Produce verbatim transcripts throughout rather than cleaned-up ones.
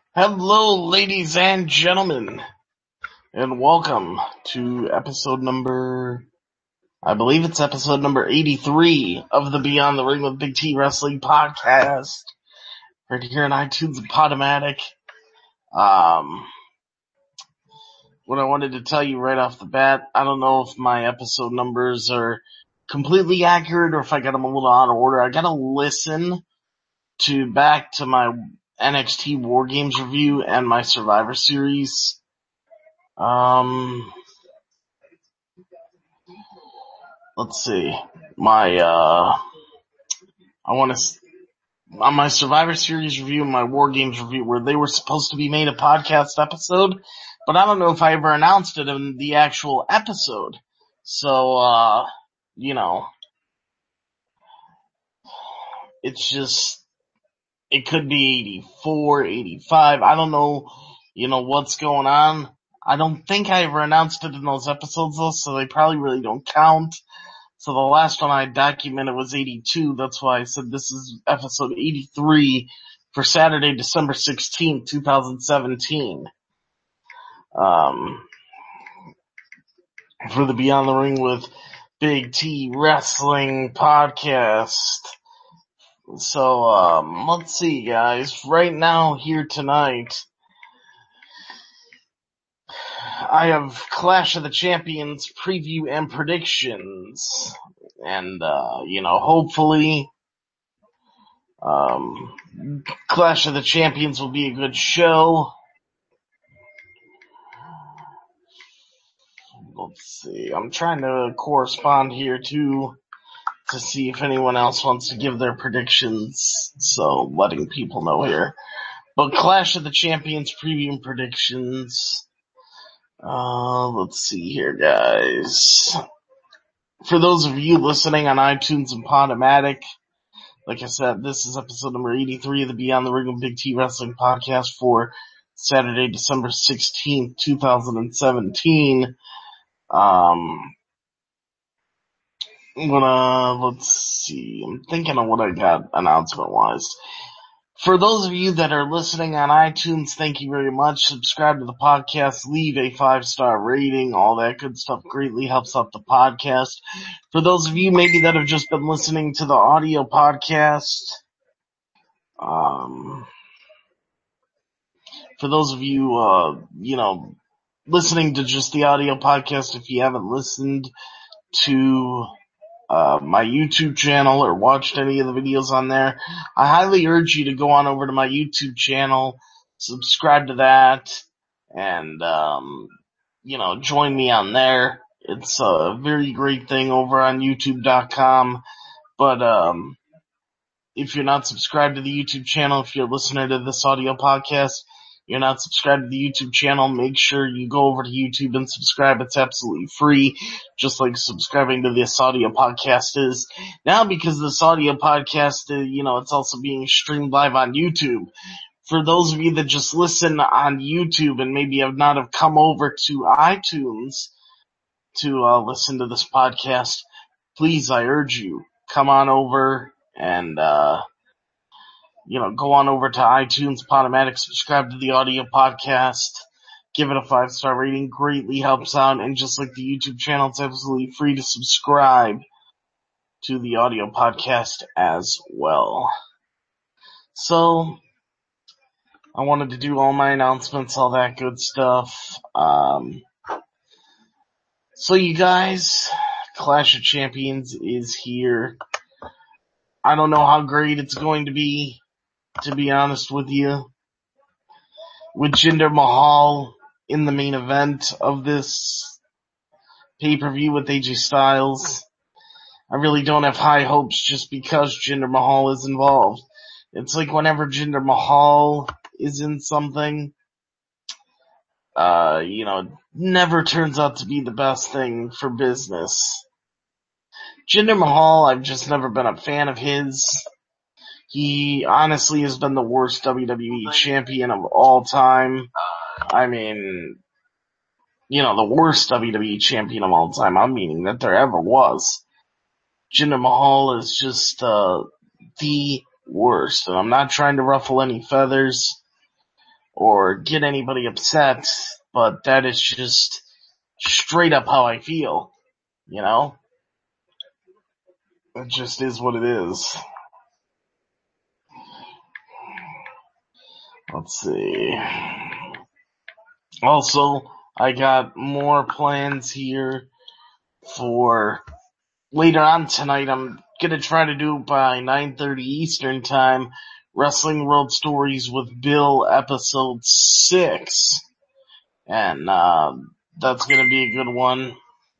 Hello, ladies and gentlemen, and welcome to episode number, I believe it's episode number eighty-three of the Beyond the Ring with Big T Wrestling podcast, right here on iTunes and Podomatic. Um, what I wanted to tell you right off the bat, I don't know if my episode numbers are completely accurate or if I got them a little out of order. I gotta listen to back to my N X T War Games review and my Survivor Series. Um, let's see. My, uh, I want to, on my Survivor Series review and my War Games review, where they were supposed to be made a podcast episode, but I don't know if I ever announced it in the actual episode. So, uh, you know, it's just, it could be eighty-four, eighty-five. I don't know, you know, what's going on. I don't think I ever announced it in those episodes though, so they probably really don't count. So the last one I documented was eighty-two. That's why I said this is episode eighty-three for Saturday, December sixteenth, twenty seventeen. Um, for the Beyond the Ring with Big T Wrestling podcast. So, um, let's see guys. Right now, here tonight, I have Clash of the Champions preview and predictions. And, uh, you know, hopefully, um, Clash of the Champions will be a good show. Let's see. I'm trying to correspond here too to see if anyone else wants to give their predictions. So letting people know here. But Clash of the Champions preview and predictions. Uh, let's see here, guys. For those of you listening on iTunes and Podomatic, like I said, this is episode number eighty-three of the Beyond the Ring with Big T Wrestling podcast for Saturday, December sixteenth, twenty seventeen. Um, I'm gonna, let's see, I'm thinking of what I got announcement-wise. For those of you that are listening on iTunes, thank you very much. Subscribe to the podcast, leave a five-star rating, all that good stuff greatly helps out the podcast. For those of you maybe that have just been listening to the audio podcast, um, for those of you, uh, you know, listening to just the audio podcast, if you haven't listened to Uh, my YouTube channel or watched any of the videos on there, I highly urge you to go on over to my YouTube channel, subscribe to that, and, um, you know, join me on there. It's a very great thing over on YouTube dot com, but, um, if you're not subscribed to the YouTube channel, if you're a listener to this audio podcast, you're not subscribed to the YouTube channel, make sure you go over to YouTube and subscribe. It's absolutely free, just like subscribing to this audio podcast is. Now, because this audio podcast, uh, you know, it's also being streamed live on YouTube. For those of you that just listen on YouTube and maybe have not have come over to iTunes to uh, listen to this podcast, please, I urge you, come on over and, uh, you know, go on over to iTunes, Podomatic, subscribe to the audio podcast, give it a five-star rating, greatly helps out, and just like the YouTube channel, it's absolutely free to subscribe to the audio podcast as well. So, I wanted to do all my announcements, all that good stuff. Um, so you guys, Clash of Champions is here. I don't know how great it's going to be, to be honest with you. With Jinder Mahal in the main event of this pay-per-view with A J Styles, I really don't have high hopes just because Jinder Mahal is involved. It's like whenever Jinder Mahal is in something, uh, you know, never turns out to be the best thing for business. Jinder Mahal, I've just never been a fan of his. He honestly has been the worst W W E champion of all time. I mean, you know, the worst W W E champion of all time, I'm meaning that there ever was. Jinder Mahal is just, uh, the worst. And I'm not trying to ruffle any feathers, or get anybody upset, but that is just straight up how I feel, you know? It just is what it is. Let's see. Also, I got more plans here for later on tonight. I'm gonna try to do it by nine thirty Eastern time. Wrestling World Stories with Bill episode six. And, uh, that's gonna be a good one.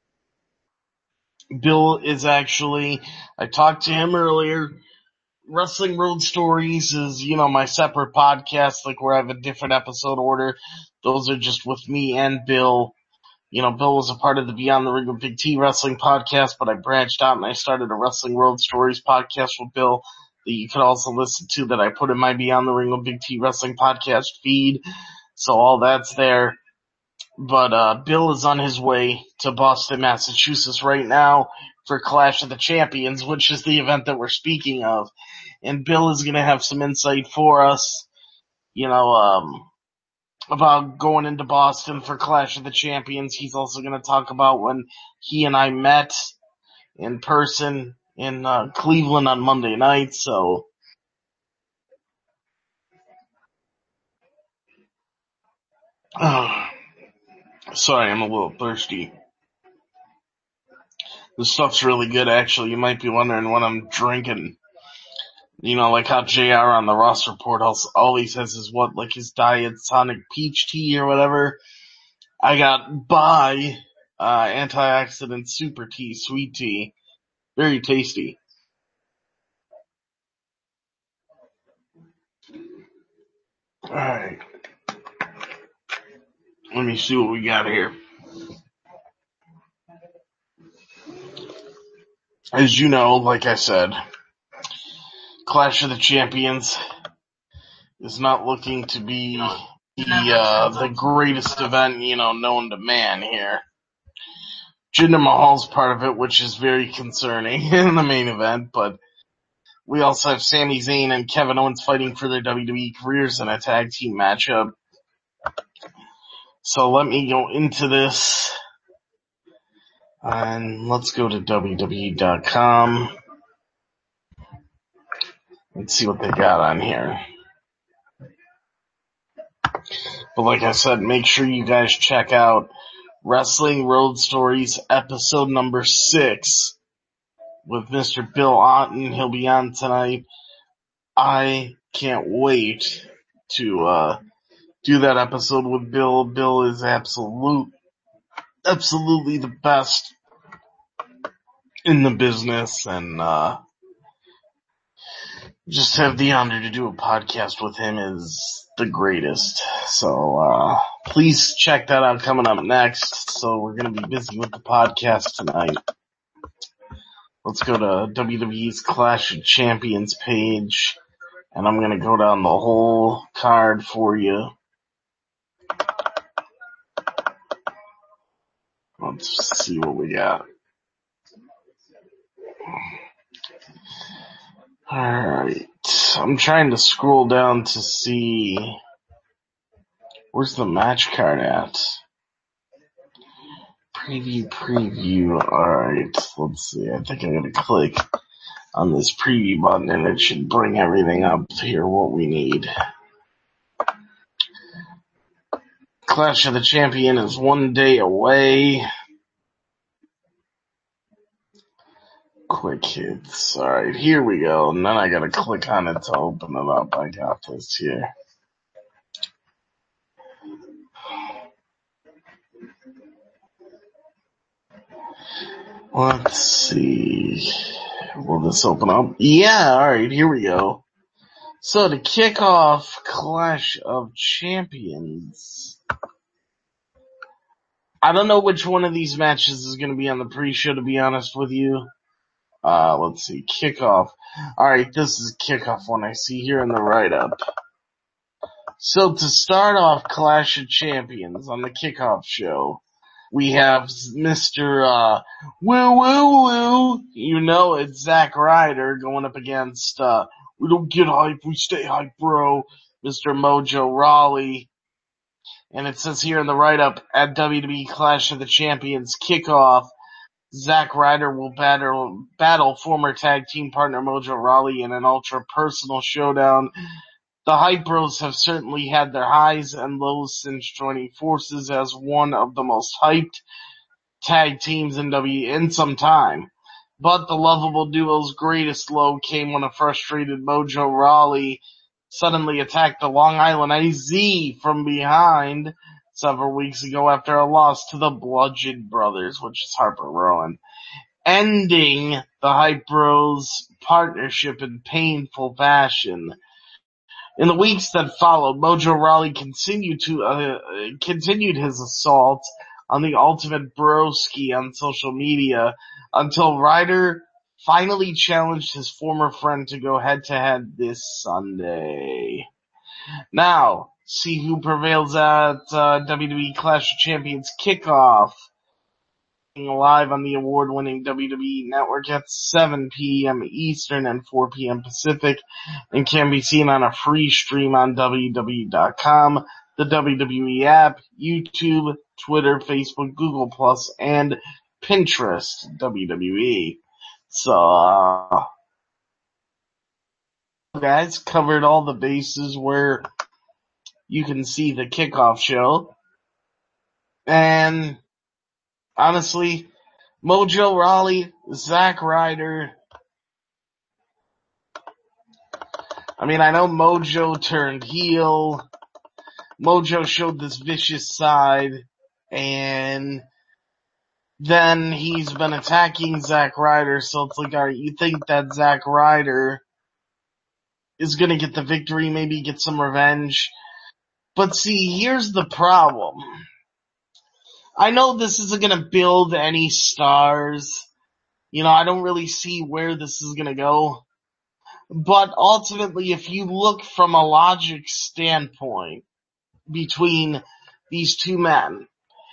Bill is actually, I talked to him earlier. Wrestling Road Stories is, you know, my separate podcast, like where I have a different episode order. Those are just with me and Bill. You know, Bill was a part of the Beyond the Ring with Big T Wrestling podcast, but I branched out and I started a Wrestling Road Stories podcast with Bill that you could also listen to, that I put in my Beyond the Ring with Big T Wrestling podcast feed. So all that's there. But, uh, Bill is on his way to Boston, Massachusetts right now for Clash of the Champions, which is the event that we're speaking of. And Bill is gonna have some insight for us, you know, um, about going into Boston for Clash of the Champions. He's also gonna talk about when he and I met in person in, uh, Cleveland on Monday night, so. Uh, sorry, I'm a little thirsty. This stuff's really good, actually. You might be wondering what I'm drinking. You know, like how J R on the Ross Report all he says is what, like his Diet Sonic Peach Tea or whatever. I got Bai, uh, Antioxidant Super Tea, Sweet Tea. Very tasty. Alright. Let me see what we got here. As you know, like I said, Clash of the Champions is not looking to be the, uh, the greatest event, you know, known to man here. Jinder Mahal's part of it, which is very concerning in the main event, but we also have Sami Zayn and Kevin Owens fighting for their W W E careers in a tag team matchup. So let me go into this, and let's go to W W E dot com. Let's see what they got on here. But like I said, make sure you guys check out Wrestling Road Stories episode number six with Mister Bill Otten. He'll be on tonight. I can't wait to, uh, do that episode with Bill. Bill is absolute, absolutely the best in the business, and, uh, just have the honor to do a podcast with him is the greatest. So, uh, please check that out coming up next. So we're gonna be busy with the podcast tonight. Let's go to W W E's Clash of Champions page, and I'm gonna go down the whole card for you. Let's see what we got. Alright. I'm trying to scroll down to see, where's the match card at? Preview, preview. Alright, let's see. I think I'm gonna click on this preview button and it should bring everything up here, what we need. Clash of the Champion is one day away. Quick hits. Alright, here we go. And then I gotta click on it to open it up. I got this here. Let's see. Will this open up? Yeah, alright, here we go. So to kick off Clash of Champions, I don't know which one of these matches is going to be on the pre-show, to be honest with you. Uh, let's see, kickoff. Alright, this is kickoff one I see here in the write-up. So to start off Clash of Champions on the kickoff show, we have Mister Uh, woo woo woo, you know it's Zack Ryder going up against, uh, we don't get hype, we stay hype, bro. Mister Mojo Rawley. And it says here in the write-up, at W W E Clash of the Champions kickoff, Zack Ryder will battle, battle former tag team partner Mojo Rawley in an ultra-personal showdown. The Hype Bros have certainly had their highs and lows since joining forces as one of the most hyped tag teams in W W E in some time. But the lovable duo's greatest low came when a frustrated Mojo Rawley suddenly attacked the Long Island I Z from behind several weeks ago after a loss to the Bludgeon Brothers, which is Harper Rowan, ending the Hype Bros partnership in painful fashion. In the weeks that followed, Mojo Rawley continued to uh, continued his assault on the Ultimate Broski on social media until Ryder finally challenged his former friend to go head-to-head this Sunday. Now, see who prevails at uh, W W E Clash of Champions kickoff. Live on the award-winning W W E Network at seven p.m. Eastern and four p.m. Pacific, and can be seen on a free stream on W W E dot com, the W W E app, YouTube, Twitter, Facebook, Google Plus, and Pinterest W W E. So, uh, guys, covered all the bases where you can see the kickoff show. And honestly, Mojo Rawley, Zack Ryder. I mean, I know Mojo turned heel. Mojo showed this vicious side, and then he's been attacking Zack Ryder, so it's like, alright, you think that Zack Ryder is gonna get the victory, maybe get some revenge. But see, here's the problem. I know this isn't gonna build any stars. You know, I don't really see where this is gonna go. But ultimately, if you look from a logic standpoint between these two men,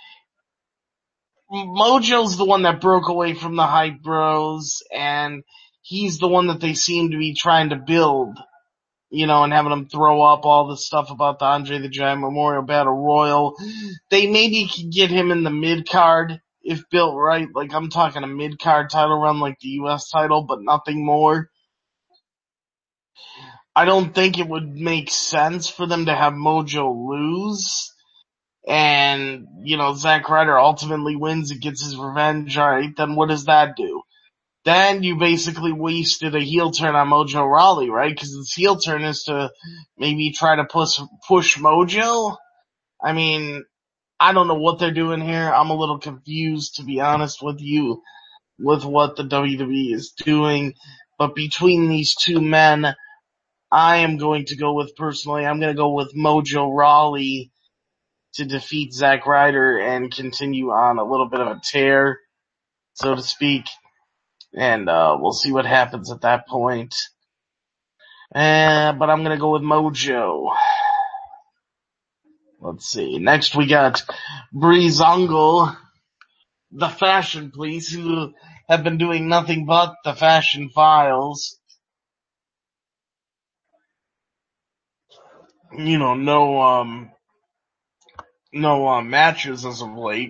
Mojo's the one that broke away from the Hype Bros, and he's the one that they seem to be trying to build, you know, and having them throw up all the stuff about the Andre the Giant Memorial Battle Royal. They maybe could get him in the mid-card if built right. Like, I'm talking a mid-card title run like the U S title, but nothing more. I don't think it would make sense for them to have Mojo lose, and, you know, Zack Ryder ultimately wins and gets his revenge. Alright, then what does that do? Then you basically wasted a heel turn on Mojo Rawley, right? Cause his heel turn is to maybe try to push, push Mojo. I mean, I don't know what they're doing here. I'm a little confused, to be honest with you, with what the W W E is doing. But between these two men, I am going to go with, personally, I'm going to go with Mojo Rawley to defeat Zack Ryder and continue on a little bit of a tear, so to speak. And, uh, we'll see what happens at that point. Uh, but I'm going to go with Mojo. Let's see. Next we got Breezango, the Fashion Police, who have been doing nothing but the Fashion Files. You know, no, um, no, uh, matches as of late.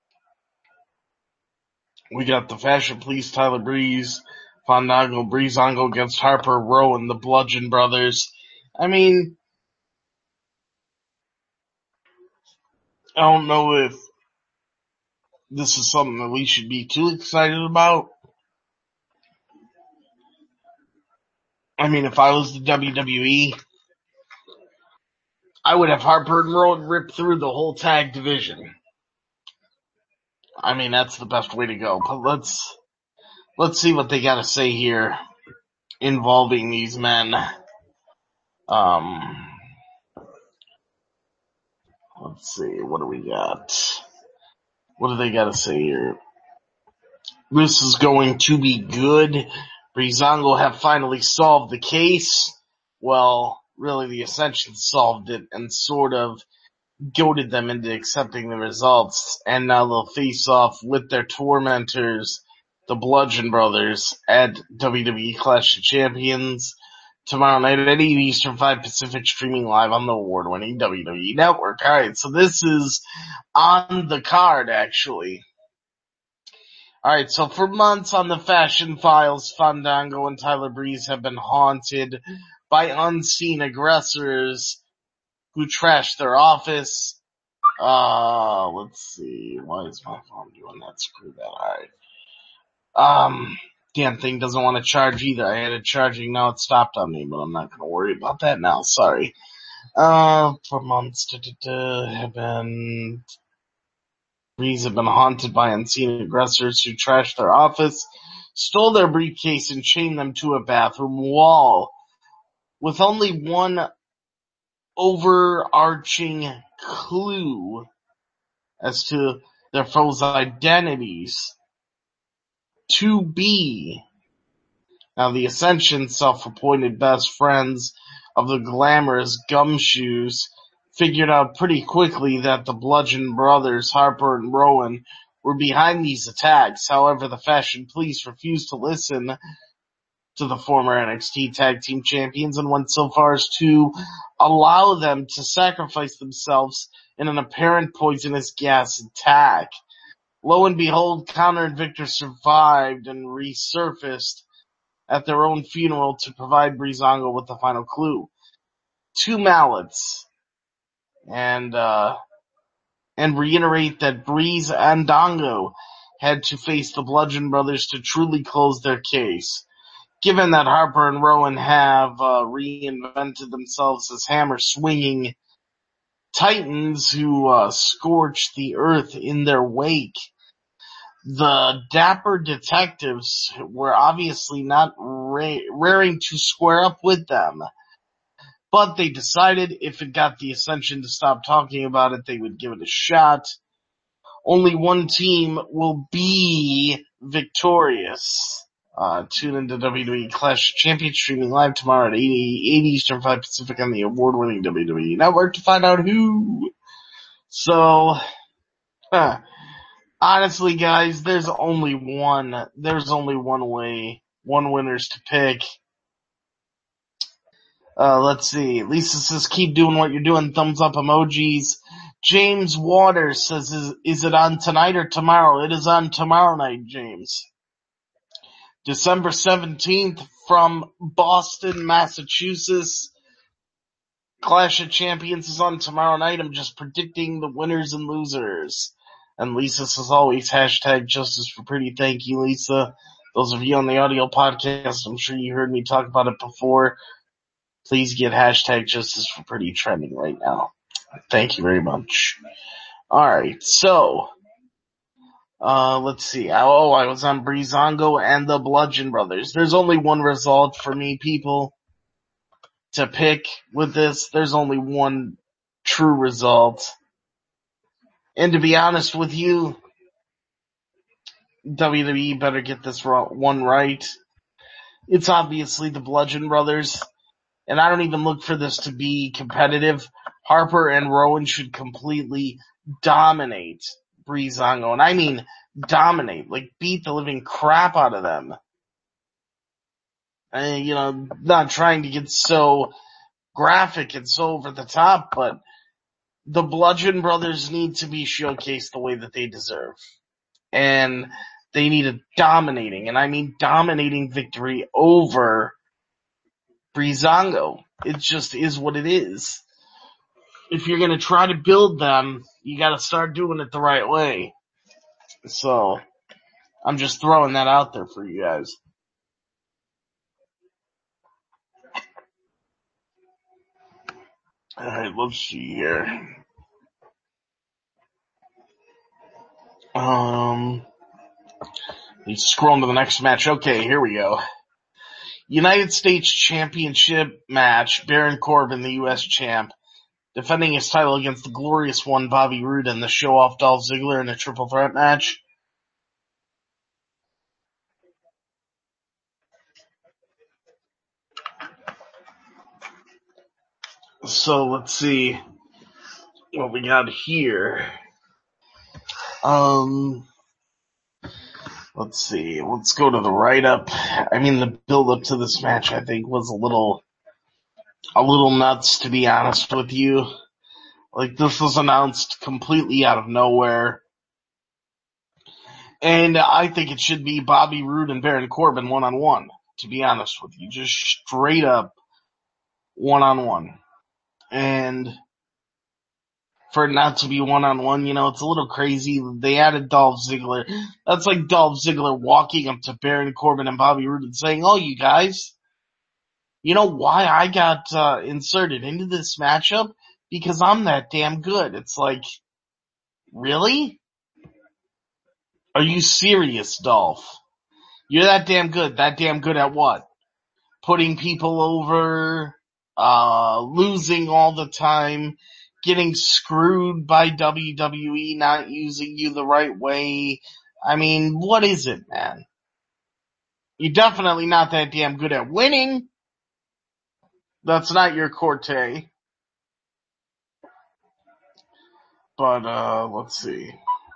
We got the Fashion Police, Tyler Breeze, Fandango, Breezango against Harper Rowan, the Bludgeon Brothers. I mean, I don't know if this is something that we should be too excited about. I mean, if I was the W W E, I would have Harper and Rowan rip through the whole tag division. I mean, that's the best way to go. But let's, let's see what they gotta say here involving these men. Um, let's see, what do we got? What do they gotta say here? This is going to be good. Breezango have finally solved the case. Well, really the Ascension solved it and sort of goaded them into accepting the results, and now they'll face off with their tormentors, the Bludgeon Brothers, at W W E Clash of Champions tomorrow night at eight Eastern, five Pacific, streaming live on the award-winning W W E Network. Alright, so this is on the card, actually. Alright, so for months on the Fashion Files, Fandango and Tyler Breeze have been haunted by unseen aggressors who trashed their office. Uh, let's see, why is my phone doing that? Screw that, alright. Um, damn thing doesn't want to charge either. I had it charging, now it stopped on me, but I'm not gonna worry about that now, sorry. Uh, for months, da, da, da, have been, Breeze have been haunted by unseen aggressors who trashed their office, stole their briefcase, and chained them to a bathroom wall. With only one overarching clue as to their foes' identities. To be. Now the Ascension, self-appointed best friends of the glamorous Gumshoes, figured out pretty quickly that the Bludgeon Brothers, Harper and Rowan, were behind these attacks. However, the Fashion Police refused to listen to the former N X T Tag Team Champions and went so far as to allow them to sacrifice themselves in an apparent poisonous gas attack. Lo and behold, Connor and Victor survived and resurfaced at their own funeral to provide Breezango with the final clue. Two mallets. And, uh, and reiterate that Breeze and Dongo had to face the Bludgeon Brothers to truly close their case. Given that Harper and Rowan have uh, reinvented themselves as hammer-swinging titans who uh, scorch the earth in their wake, the dapper detectives were obviously not ra- raring to square up with them. But they decided if it got the Ascension to stop talking about it, they would give it a shot. Only one team will be victorious. Uh, tune into W W E Clash Champions streaming live tomorrow at eight Eastern, five Pacific on the award-winning W W E Network to find out who. So, huh, honestly guys, there's only one, there's only one way, one winners to pick. Uh, let's see. Lisa says, keep doing what you're doing. Thumbs up emojis. James Waters says, is, is it on tonight or tomorrow? It is on tomorrow night, James. December seventeenth from Boston, Massachusetts. Clash of Champions is on tomorrow night. I'm just predicting the winners and losers. And Lisa says always, hashtag justice for pretty. Thank you, Lisa. Those of you on the audio podcast, I'm sure you heard me talk about it before. Please get hashtag justice for pretty trending right now. Thank you very much. Alright, so, uh, let's see. Oh, I was on Breezango and the Bludgeon Brothers. There's only one result for me, people, to pick with this. There's only one true result. And to be honest with you, W W E better get this one right. It's obviously the Bludgeon Brothers. And I don't even look for this to be competitive. Harper and Rowan should completely dominate Breezango. And I mean dominate, like beat the living crap out of them. And, you know, not trying to get so graphic and so over the top, but the Bludgeon Brothers need to be showcased the way that they deserve. And they need a dominating, and I mean dominating victory over Breezango. It just is what it is. If you're gonna try to build them, you gotta start doing it the right way. So, I'm just throwing that out there for you guys. Alright, let's see here. Um, let's scroll to the next match. Okay, here we go. United States Championship match. Baron Corbin, the U S champ, defending his title against the glorious one, Bobby Roode, and the show-off Dolph Ziggler in a triple threat match. So let's see what we got here. Um, let's see. Let's go to the write-up. I mean, the build-up to this match, I think, was a little a little nuts, to be honest with you. Like, this was announced completely out of nowhere. And I think it should be Bobby Roode and Baron Corbin one-on-one, to be honest with you. Just straight up one-on-one. And for it not to be one-on-one, you know, it's a little crazy. They added Dolph Ziggler. That's like Dolph Ziggler walking up to Baron Corbin and Bobby Roode and saying, oh, you guys, you know why I got uh, inserted into this matchup? Because I'm that damn good. It's like, really? Are you serious, Dolph? You're that damn good. That damn good at what? Putting people over, uh, losing all the time, getting screwed by W W E, not using you the right way. I mean, what is it, man? You're definitely not that damn good at winning. That's not your forte. But, uh, let's see.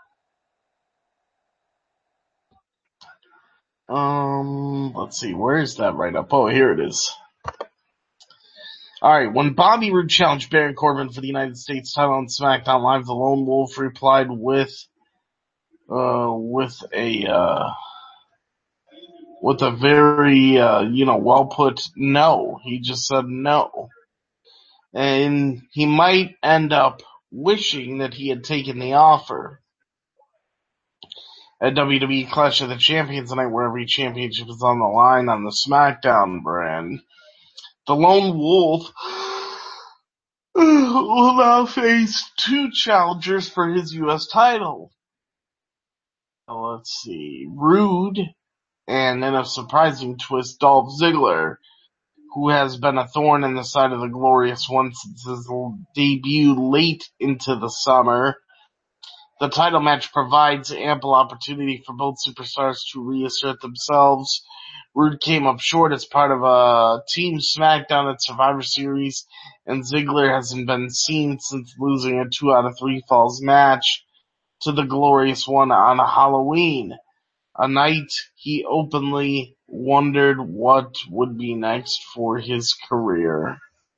Um, let's see, where is that right up? Oh, here it is. Alright, when Bobby Roode challenged Baron Corbin for the United States title on SmackDown Live, the Lone Wolf replied with, uh, with a, uh, with a very, uh, you know, well put no. He just said no. And he might end up wishing that he had taken the offer at W W E Clash of the Champions tonight, where every championship is on the line on the SmackDown brand. The Lone Wolf will now face two challengers for his U S title. Let's see, Roode, and in a surprising twist, Dolph Ziggler, who has been a thorn in the side of the Glorious One since his debut late into the summer. The title match provides ample opportunity for both superstars to reassert themselves. Roode came up short as part of a Team SmackDown at Survivor Series, and Ziggler hasn't been seen since losing a two out of three falls match to the Glorious One on Halloween, a night he openly wondered what would be next for his career.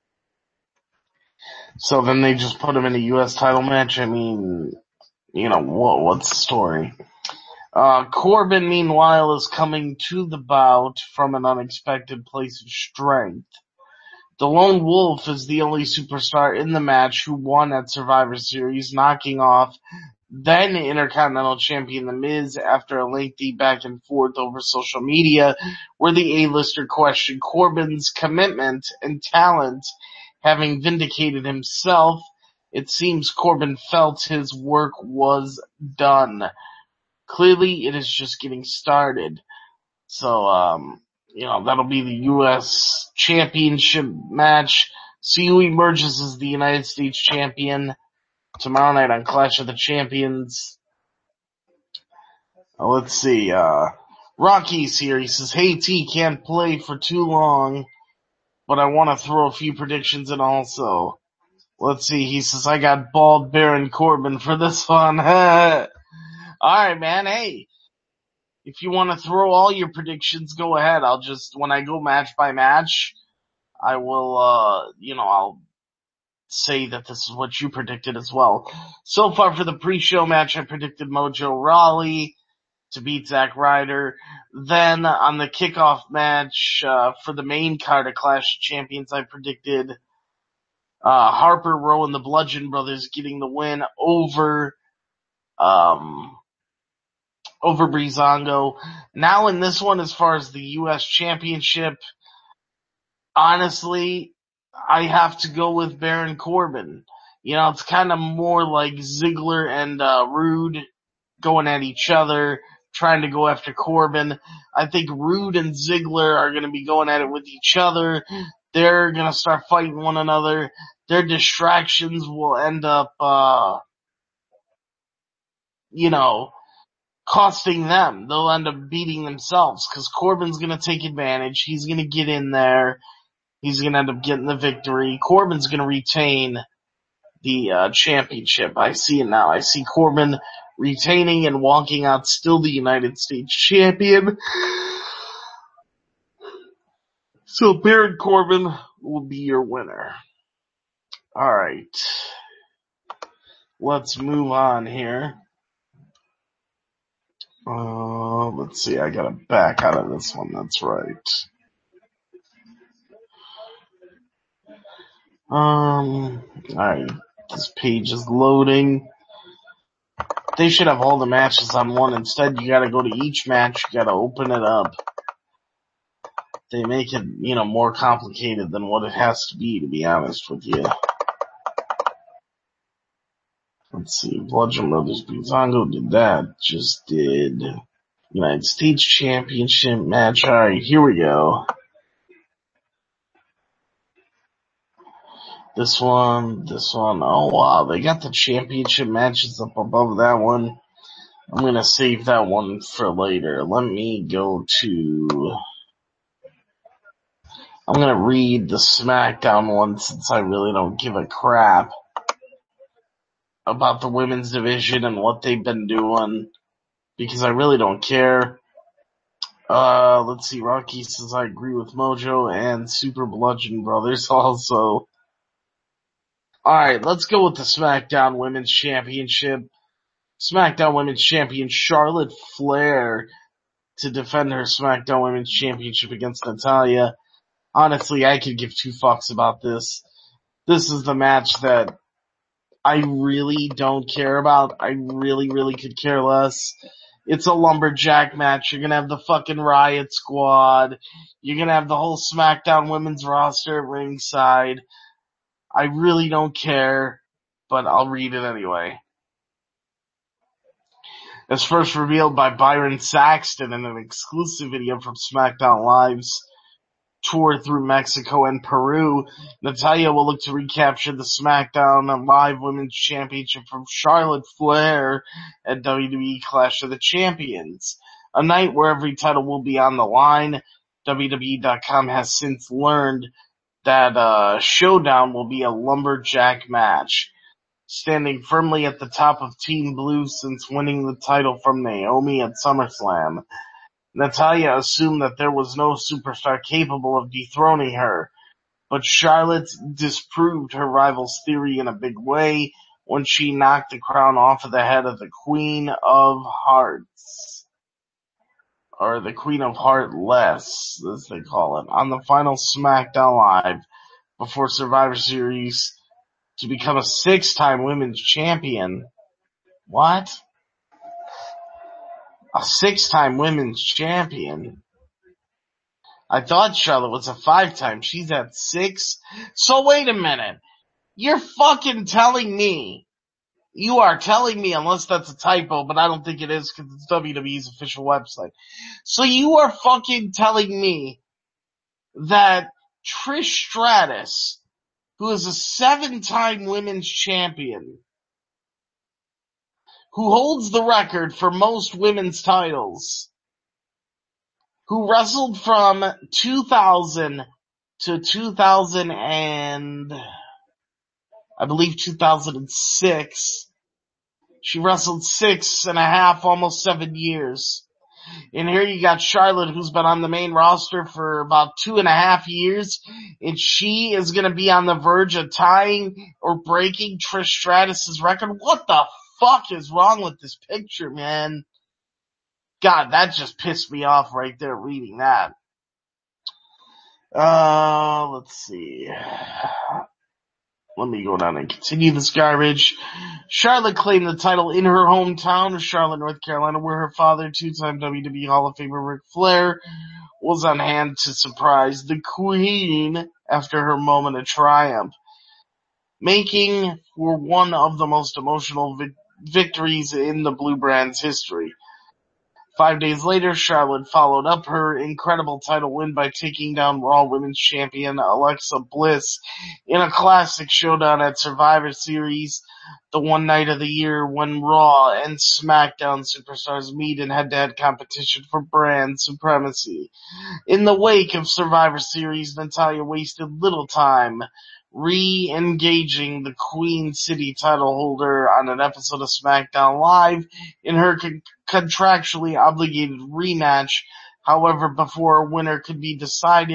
So then they just put him in a U S title match. I mean, you know, what, what's the story? Uh, Corbin, meanwhile, is coming to the bout from an unexpected place of strength. The Lone Wolf is the only superstar in the match who won at Survivor Series, knocking off then Intercontinental Champion The Miz after a lengthy back and forth over social media, where the A-lister questioned Corbin's commitment and talent. Having vindicated himself, it seems Corbin felt his work was done. Clearly, it is just getting started. So, um, you know, that'll be the U S Championship match. See who emerges as the United States Champion tomorrow night on Clash of the Champions. Uh, let's see, uh, Rocky's here. He says, hey T, can't play for too long, but I want to throw a few predictions in also. Let's see, he says, I got bald Baron Corbin for this one. Alright, man, hey. If you want to throw all your predictions, go ahead. I'll just, when I go match by match, I will, uh, you know, I'll say that this is what you predicted as well. So far for the pre-show match, I predicted Mojo Rawley to beat Zack Ryder. Then on the kickoff match, uh, for the main card of Clash of Champions, I predicted, uh, Harper Rowe and the Bludgeon Brothers getting the win over, um, over Breezango. Now in this one, as far as the U S Championship, honestly, I have to go with Baron Corbin. You know, it's kind of more like Ziggler and uh, Roode going at each other, trying to go after Corbin. I think Roode and Ziggler are going to be going at it with each other. They're going to start fighting one another. Their distractions will end up, uh, you know, costing them. They'll end up beating themselves because Corbin's going to take advantage. He's going to get in there. He's going to end up getting the victory. Corbin's going to retain the uh, championship. I see it now. I see Corbin retaining and walking out still the United States champion. So Baron Corbin will be your winner. Alright. Let's move on here. Uh, let's see, I gotta back out of this one, that's right. Um, alright, this page is loading. They should have all the matches on one. Instead, you gotta go to each match, you gotta open it up. They make it, you know, more complicated than what it has to be, to be honest with you. Let's see, Bludgeon Brothers Breezango did that, just did United States Championship match. Alright, here we go. This one, this one, oh wow, they got the championship matches up above that one. I'm gonna save that one for later. Let me go to, I'm gonna read the SmackDown one since I really don't give a crap about the women's division and what they've been doing, because I really don't care. Uh, let's see, Rocky says I agree with Mojo and Super Bludgeon Brothers also. Alright, let's go with the SmackDown Women's Championship. SmackDown Women's Champion Charlotte Flair to defend her SmackDown Women's Championship against Natalya. Honestly, I could give two fucks about this. This is the match that I really don't care about. I really, really could care less. It's a lumberjack match. You're gonna have the fucking Riot Squad. You're gonna have the whole SmackDown women's roster at ringside. I really don't care, but I'll read it anyway. As first revealed by Byron Saxton in an exclusive video from SmackDown Live's tour through Mexico and Peru, Natalya will look to recapture the SmackDown Live Women's Championship from Charlotte Flair at W W E Clash of the Champions, a night where every title will be on the line. W W E dot com has since learned that uh Showdown will be a lumberjack match, standing firmly at the top of Team Blue since winning the title from Naomi at SummerSlam. Natalya assumed that there was no superstar capable of dethroning her, but Charlotte disproved her rival's theory in a big way when she knocked the crown off of the head of the Queen of Hearts, or the Queen of Heartless, as they call it, on the final SmackDown Live before Survivor Series to become a six-time women's champion. What? A six-time women's champion? I thought Charlotte was a five-time. She's at six? So wait a minute. You're fucking telling me, you are telling me, unless that's a typo, but I don't think it is because it's W W E's official website. So you are fucking telling me that Trish Stratus, who is a seven-time women's champion, who holds the record for most women's titles, who wrestled from two thousand to two thousand and, I believe two thousand six. She wrestled six and a half, almost seven years. And here you got Charlotte, who's been on the main roster for about two and a half years, and she is gonna be on the verge of tying or breaking Trish Stratus's record. What the fuck is wrong with this picture, man? God, that just pissed me off right there reading that. Uh, let's see. Let me go down and continue this garbage. Charlotte claimed the title in her hometown of Charlotte, North Carolina, where her father, two-time W W E Hall of Famer Ric Flair, was on hand to surprise the Queen after her moment of triumph, making for one of the most emotional vi- victories in the Blue Brand's history. Five days later, Charlotte followed up her incredible title win by taking down Raw Women's Champion Alexa Bliss in a classic showdown at Survivor Series, the one night of the year when Raw and SmackDown superstars meet in head-to-head competition for brand supremacy. In the wake of Survivor Series, Natalya wasted little time re-engaging the Queen City title holder on an episode of SmackDown Live in her con- contractually obligated rematch. However, before a winner could be decided,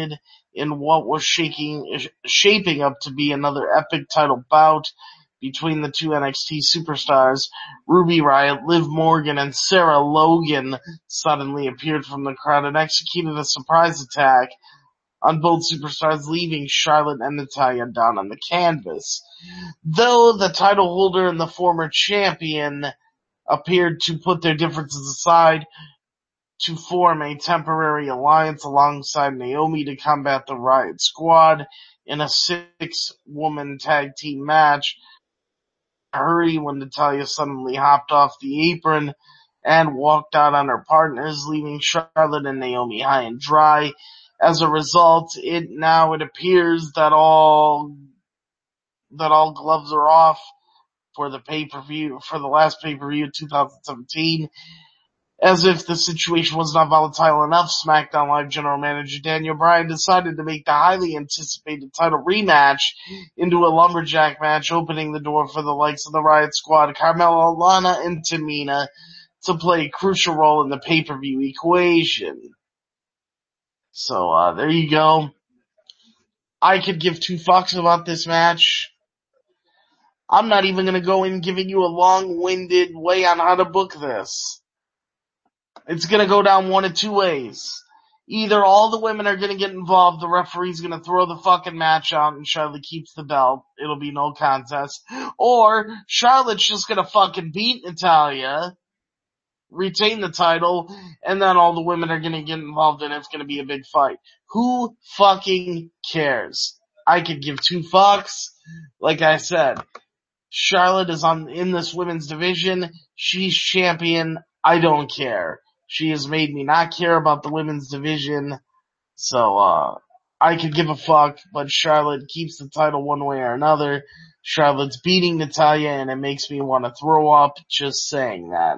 in what was shaking, shaping up to be another epic title bout between the two N X T superstars. Ruby Riott, Liv Morgan, and Sarah Logan suddenly appeared from the crowd and executed a surprise attack on both superstars, leaving Charlotte and Natalya down on the canvas. Though the title holder and the former champion appeared to put their differences aside to form a temporary alliance alongside Naomi to combat the Riott Squad in a six-woman tag team match. Hurry when Natalya suddenly hopped off the apron and walked out on her partners, leaving Charlotte and Naomi high and dry. As a result, it now it appears that all that all gloves are off for the pay-per-view, for the last pay-per-view twenty seventeen. As if the situation was not volatile enough, SmackDown Live General Manager Daniel Bryan decided to make the highly anticipated title rematch into a lumberjack match, opening the door for the likes of the Riott Squad, Carmella, Lana, and Tamina to play a crucial role in the pay-per-view equation. So, uh, there you go. I could give two fucks about this match. I'm not even gonna go in giving you a long-winded way on how to book this. It's gonna go down one of two ways. Either all the women are gonna get involved, the referee's gonna throw the fucking match out and Charlotte keeps the belt, it'll be no contest. Or, Charlotte's just gonna fucking beat Natalya, retain the title, and then all the women are gonna get involved and it's gonna be a big fight. Who fucking cares? I could give two fucks. Like I said, Charlotte is on, in this women's division, she's champion, I don't care. She has made me not care about the women's division, so, uh, I could give a fuck, but Charlotte keeps the title one way or another. Charlotte's beating Natalya and it makes me want to throw up just saying that.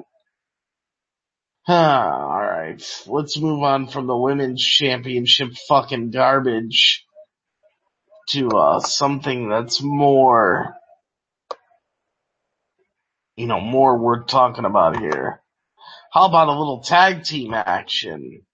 Huh, alright, let's move on from the women's championship fucking garbage to, uh, something that's more, you know, more worth talking about here. How about a little tag team action?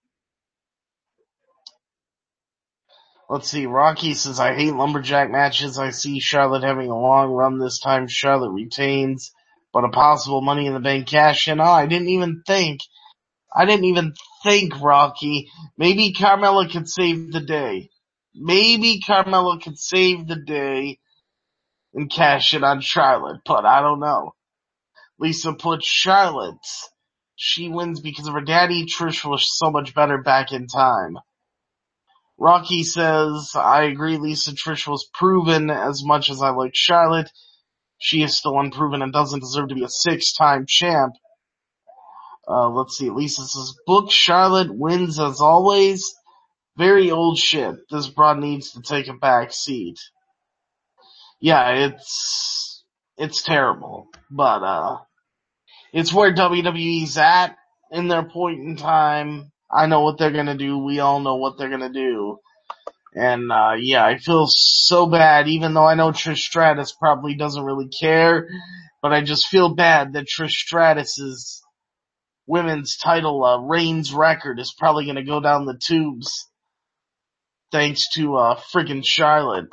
Let's see, Rocky says, I hate lumberjack matches. I see Charlotte having a long run this time. Charlotte retains, but a possible Money in the Bank cash in. Oh, I didn't even think. I didn't even think, Rocky. Maybe Carmella could save the day. Maybe Carmella could save the day and cash it on Charlotte, but I don't know. Lisa put Charlotte. She wins because of her daddy. Trish was so much better back in time. Rocky says, I agree, Lisa. Trish was proven as much as I like Charlotte. She is still unproven and doesn't deserve to be a six-time champ. Uh, let's see. Lisa says, book Charlotte wins as always. Very old shit. This broad needs to take a back seat. Yeah, it's, it's terrible, but, uh, it's where W W E's at in their point in time. I know what they're gonna do. We all know what they're gonna do. And, uh, yeah, I feel so bad, even though I know Trish Stratus probably doesn't really care, but I just feel bad that Trish Stratus's women's title, uh, reigns record is probably gonna go down the tubes. Thanks to, uh, friggin' Charlotte.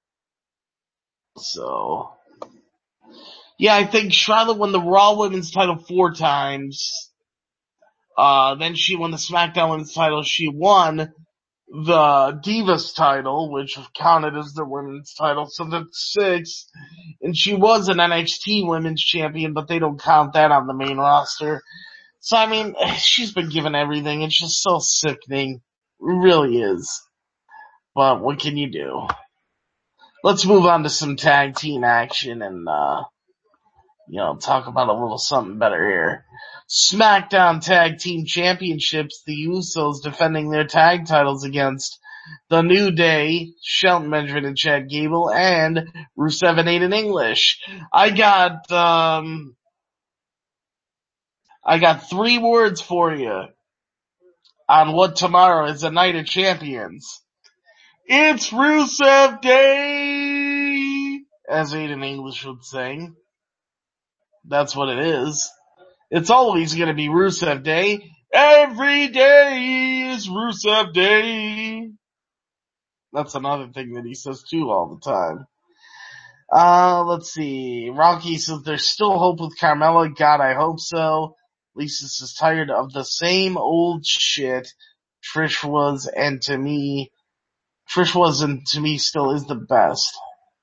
So, yeah, I think Charlotte won the Raw Women's title four times. Uh, then she won the SmackDown Women's title. She won the Divas title, which counted as the women's title, so that's six. And she was an N X T Women's Champion, but they don't count that on the main roster. So, I mean, she's been given everything. It's just so sickening. It really is. But what can you do? Let's move on to some tag team action and, uh, you know, talk about a little something better here. SmackDown Tag Team Championships, the Usos defending their tag titles against The New Day, Shelton Benjamin and Chad Gable, and Rusev and Aiden English. I got, um, I got three words for you on what tomorrow is a night of champions. It's Rusev Day! As Aiden English would sing. That's what it is. It's always gonna be Rusev Day. Every day is Rusev Day. That's another thing that he says too all the time. Uh, let's see. Rocky says there's still hope with Carmella. God, I hope so. Lisa says tired of the same old shit. Trish was, and to me, Trish was, and to me still is the best.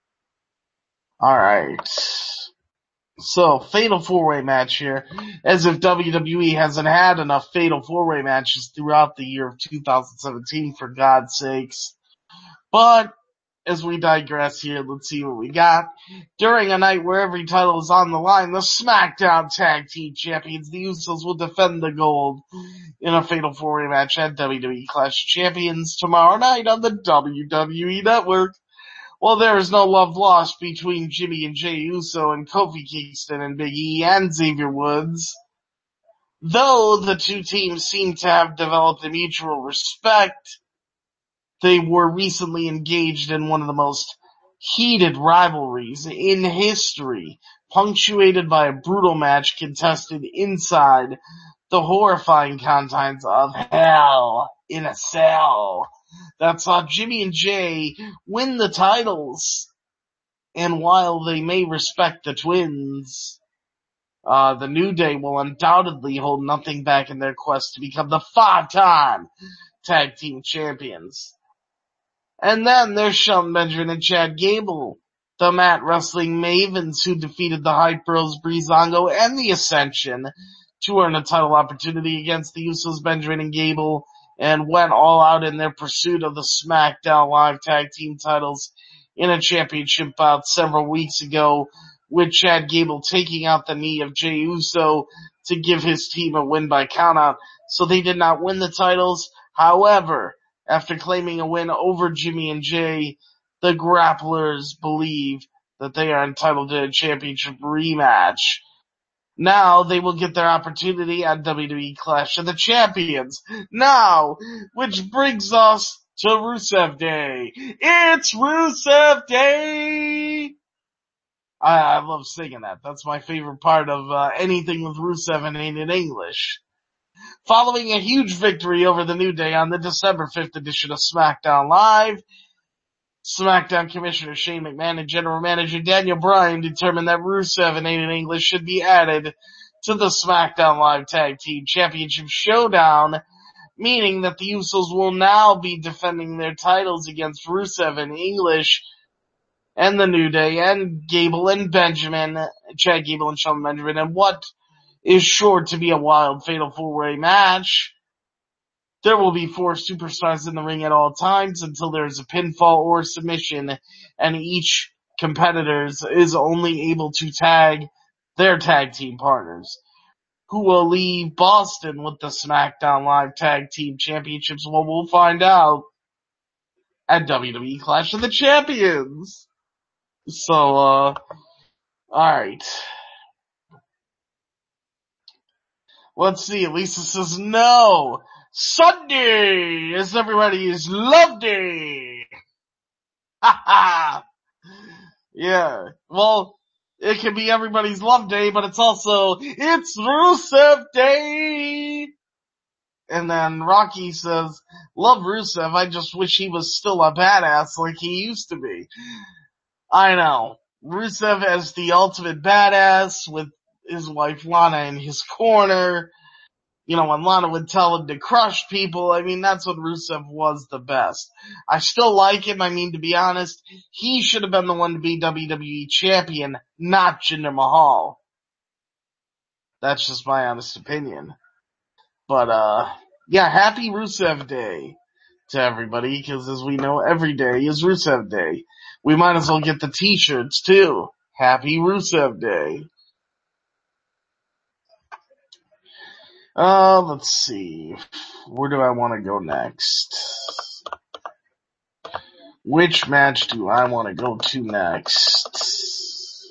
Alright. So, fatal four-way match here. As if W W E hasn't had enough fatal four-way matches throughout the year of two thousand seventeen, for God's sakes. But, as we digress here, let's see what we got. During a night where every title is on the line, the SmackDown Tag Team Champions, the Usos, will defend the gold in a fatal four-way match at W W E Clash of Champions tomorrow night on the W W E Network. Well, there is no love lost between Jimmy and Jey Uso and Kofi Kingston and Big E and Xavier Woods. Though the two teams seem to have developed a mutual respect, they were recently engaged in one of the most heated rivalries in history, punctuated by a brutal match contested inside the horrifying confines of Hell in a Cell that saw Jimmy and Jey win the titles. And while they may respect the twins, uh, the New Day will undoubtedly hold nothing back in their quest to become the five-time tag team champions. And then there's Shelton Benjamin and Chad Gable, the mat wrestling mavens who defeated the Hype Bros, Breezango, and the Ascension to earn a title opportunity against the Usos, Benjamin and Gable, and went all out in their pursuit of the SmackDown Live Tag Team titles in a championship bout several weeks ago, with Chad Gable taking out the knee of Jey Uso to give his team a win by countout. So they did not win the titles. However, after claiming a win over Jimmy and Jey, the grapplers believe that they are entitled to a championship rematch. Now they will get their opportunity at W W E Clash of the Champions. Now, which brings us to Rusev Day. It's Rusev Day! I, I love singing that. That's my favorite part of uh, anything with Rusev and ain't in English. Following a huge victory over the New Day on the December fifth edition of SmackDown Live, SmackDown Commissioner Shane McMahon and General Manager Daniel Bryan determined that Rusev and Aiden English should be added to the SmackDown Live Tag Team Championship Showdown, meaning that the Usos will now be defending their titles against Rusev and English and the New Day and Gable and Benjamin, Chad Gable and Shelton Benjamin, and what is sure to be a wild fatal four-way match. There will be four superstars in the ring at all times until there is a pinfall or submission, and each competitor is only able to tag their tag team partners. Who will leave Boston with the SmackDown Live Tag Team Championships? Well, we'll find out at W W E Clash of the Champions. So, uh, alright. Let's see, Lisa says no! Sunday is everybody's love day! Ha ha! Yeah, well, it can be everybody's love day, but it's also, it's Rusev Day! And then Rocky says, love Rusev, I just wish he was still a badass like he used to be. I know. Rusev as the ultimate badass with his wife Lana in his corner. You know, when Lana would tell him to crush people, I mean, that's when Rusev was the best. I still like him, I mean, to be honest, he should have been the one to be W W E champion, not Jinder Mahal. That's just my honest opinion. But, uh, yeah, happy Rusev Day to everybody, because as we know, every day is Rusev Day. We might as well get the t-shirts too. Happy Rusev Day. Uh, let's see. Where do I want to go next? Which match do I want to go to next?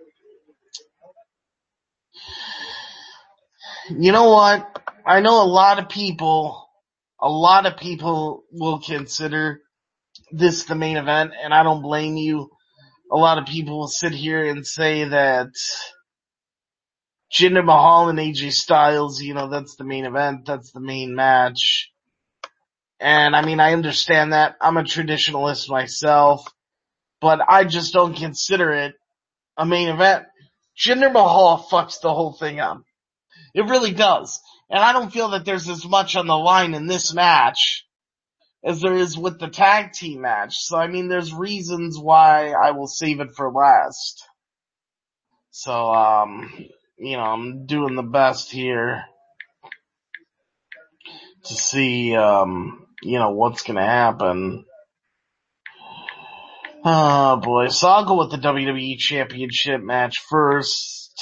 You know what? I know a lot of people, a lot of people will consider this the main event, and I don't blame you. A lot of people will sit here and say that Jinder Mahal and A J Styles, you know, that's the main event, that's the main match. And I mean, I understand that. I'm a traditionalist myself, but I just don't consider it a main event. Jinder Mahal fucks the whole thing up. It really does. And I don't feel that there's as much on the line in this match as there is with the tag team match. So I mean, there's reasons why I will save it for last. So, um, you know, I'm doing the best here to see, um, you know, what's gonna happen. Oh boy, so I'll go with the W W E Championship match first.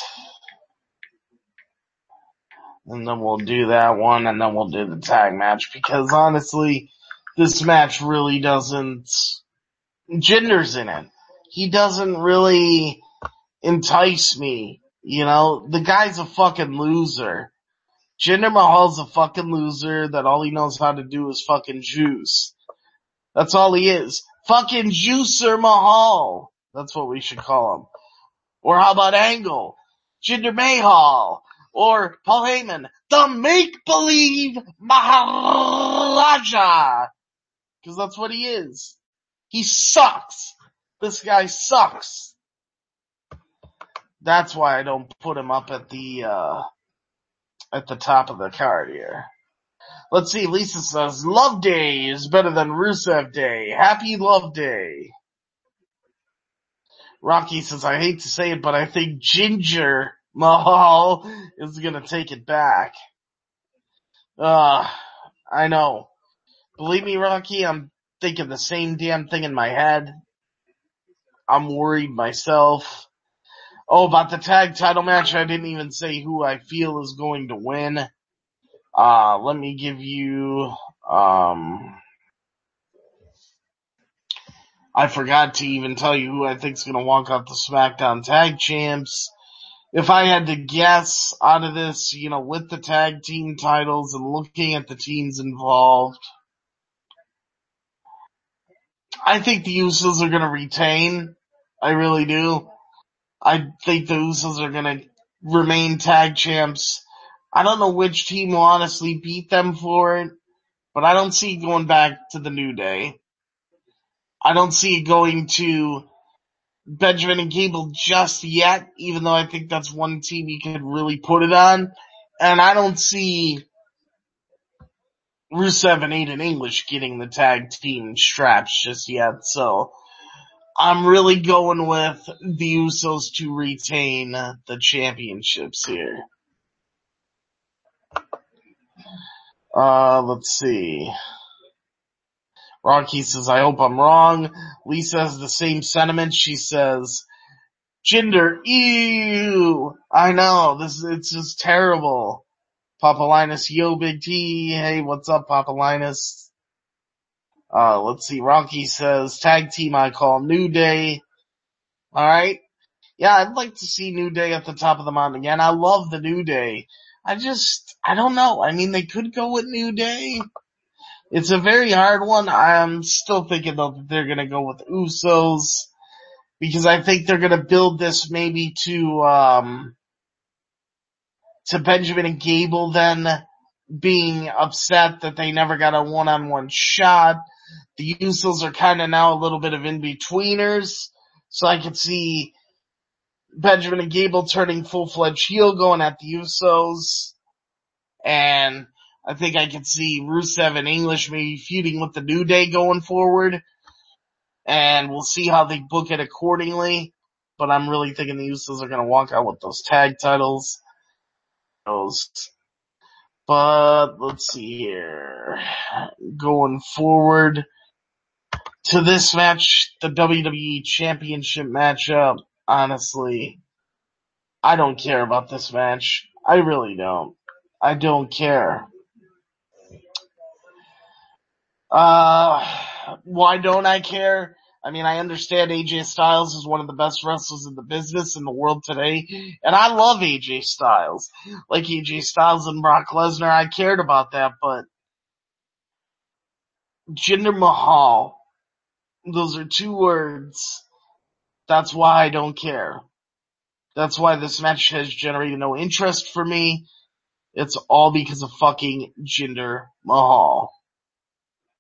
And then we'll do that one, and then we'll do the tag match, because honestly, this match really doesn't, Jinder's in it. He doesn't really entice me, you know? The guy's a fucking loser. Jinder Mahal's a fucking loser that all he knows how to do is fucking juice. That's all he is. Fucking Juicer Mahal. That's what we should call him. Or how about Angle? Jinder Mahal. Or Paul Heyman. The make-believe Maharaja. Cause that's what he is. He sucks. This guy sucks. That's why I don't put him up at the, uh, at the top of the card here. Let's see, Lisa says, Love Day is better than Rusev Day. Happy Love Day. Rocky says, I hate to say it, but I think Jinder Mahal is gonna take it back. Uh, I know. Believe me, Rocky, I'm thinking the same damn thing in my head. I'm worried myself. Oh, about the tag title match, I didn't even say who I feel is going to win. Uh, let me give you, um, I forgot to even tell you who I think is going to walk out the SmackDown Tag Champs. If I had to guess out of this, you know, with the tag team titles and looking at the teams involved, I think the Usos are going to retain. I really do. I think the Usos are going to remain tag champs. I don't know which team will honestly beat them for it, but I don't see it going back to the New Day. I don't see it going to Benjamin and Gable just yet, even though I think that's one team you could really put it on. And I don't see Rusev and Aiden English getting the tag team straps just yet, so I'm really going with the Usos to retain the championships here. Uh, let's see. Rocky says, I hope I'm wrong. Lisa has the same sentiment. She says, Jinder, ew. I know, this, it's just terrible. Papa Linus, yo, Big T. Hey, what's up, Papa Linus? Uh, let's see. Rocky says, tag team I call New Day. Alright. Yeah, I'd like to see New Day at the top of the mountain again. I love the New Day. I just, I don't know. I mean, they could go with New Day. It's a very hard one. I'm still thinking though that they're gonna go with Usos, because I think they're gonna build this maybe to, um, to Benjamin and Gable then being upset that they never got a one-on-one shot. The Usos are kinda now a little bit of in-betweeners, so I could see Benjamin and Gable turning full-fledged heel going at the Usos, and I think I could see Rusev and English maybe feuding with the New Day going forward, and we'll see how they book it accordingly, but I'm really thinking the Usos are gonna walk out with those tag titles. But let's see here. Going forward to this match, the W W E Championship matchup, honestly, I don't care about this match. I really don't. I don't care. Uh, why don't I care? I mean, I understand A J Styles is one of the best wrestlers in the business in the world today, and I love A J Styles. Like A J Styles and Brock Lesnar, I cared about that, but Jinder Mahal, those are two words. That's why I don't care. That's why this match has generated no interest for me. It's all because of fucking Jinder Mahal.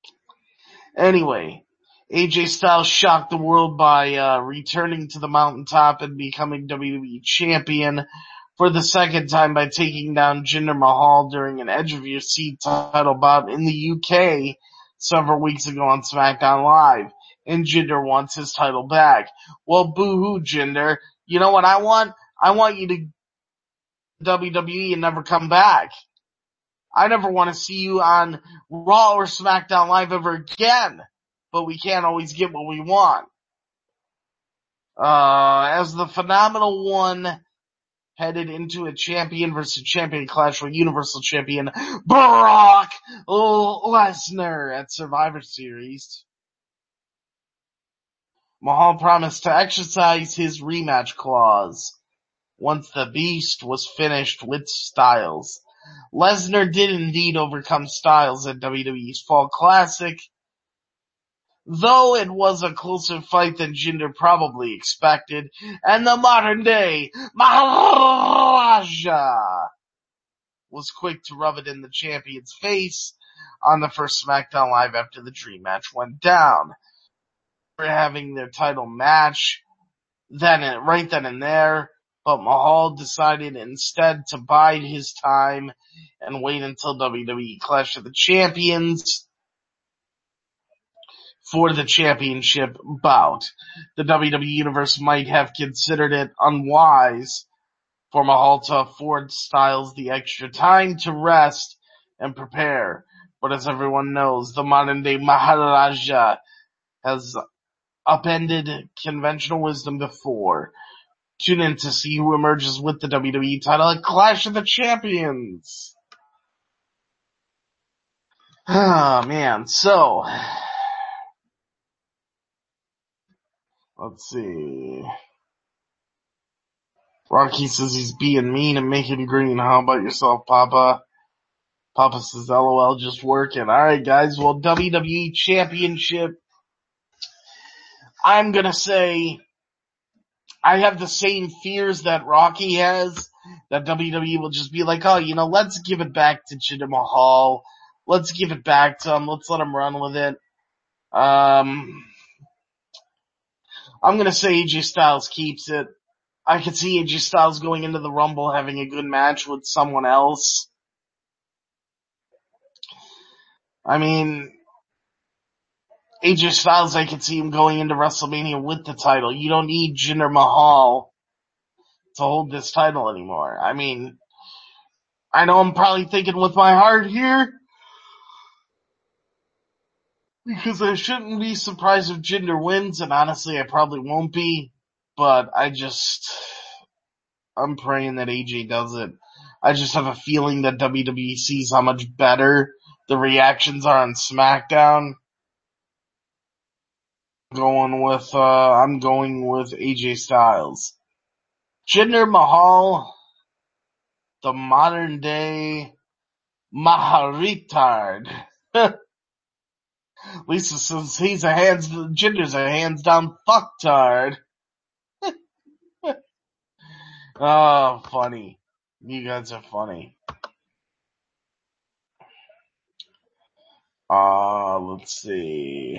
Anyway, A J Styles shocked the world by uh, returning to the mountaintop and becoming W W E champion for the second time by taking down Jinder Mahal during an Edge of Your Seat title bout in the U K several weeks ago on SmackDown Live. And Jinder wants his title back. Well, boo-hoo, Jinder. You know what I want? I want you to W W E and never come back. I never want to see you on Raw or SmackDown Live ever again. But we can't always get what we want. Uh, as the Phenomenal One headed into a champion versus champion clash with Universal Champion Brock Lesnar at Survivor Series, Mahal promised to exercise his rematch clause once the Beast was finished with Styles. Lesnar did indeed overcome Styles at W W E's Fall Classic, though it was a closer fight than Jinder probably expected, and the modern-day Maharaja was quick to rub it in the champion's face on the first SmackDown Live after the Dream match went down. They were having their title match then, right then and there, but Mahal decided instead to bide his time and wait until W W E Clash of the Champions for the championship bout. The W W E Universe might have considered it unwise for Mahal to afford Styles the extra time to rest and prepare, but as everyone knows, the modern day Maharaja has upended conventional wisdom before. Tune in to see who emerges with the W W E title at Clash of the Champions. Ah, oh, man, so let's see. Rocky says he's being mean and making green. How about yourself, Papa? Papa says, LOL, just working. Alright, guys. Well, W W E Championship. I'm gonna say I have the same fears that Rocky has, that W W E will just be like, oh, you know, let's give it back to Jinder Mahal. Let's give it back to him. Let's let him run with it. Um, I'm gonna say A J Styles keeps it. I could see A J Styles going into the Rumble having a good match with someone else. I mean, A J Styles, I could see him going into WrestleMania with the title. You don't need Jinder Mahal to hold this title anymore. I mean, I know I'm probably thinking with my heart here, because I shouldn't be surprised if Jinder wins, and honestly I probably won't be, but I just, I'm praying that A J does it. I just have a feeling that W W E sees how much better the reactions are on SmackDown. Going with, uh, I'm going with A J Styles. Jinder Mahal, the modern day Maharitard. Lisa says he's a hands, Jinder's a hands down fucktard. Oh, funny. You guys are funny. Uh, let's see.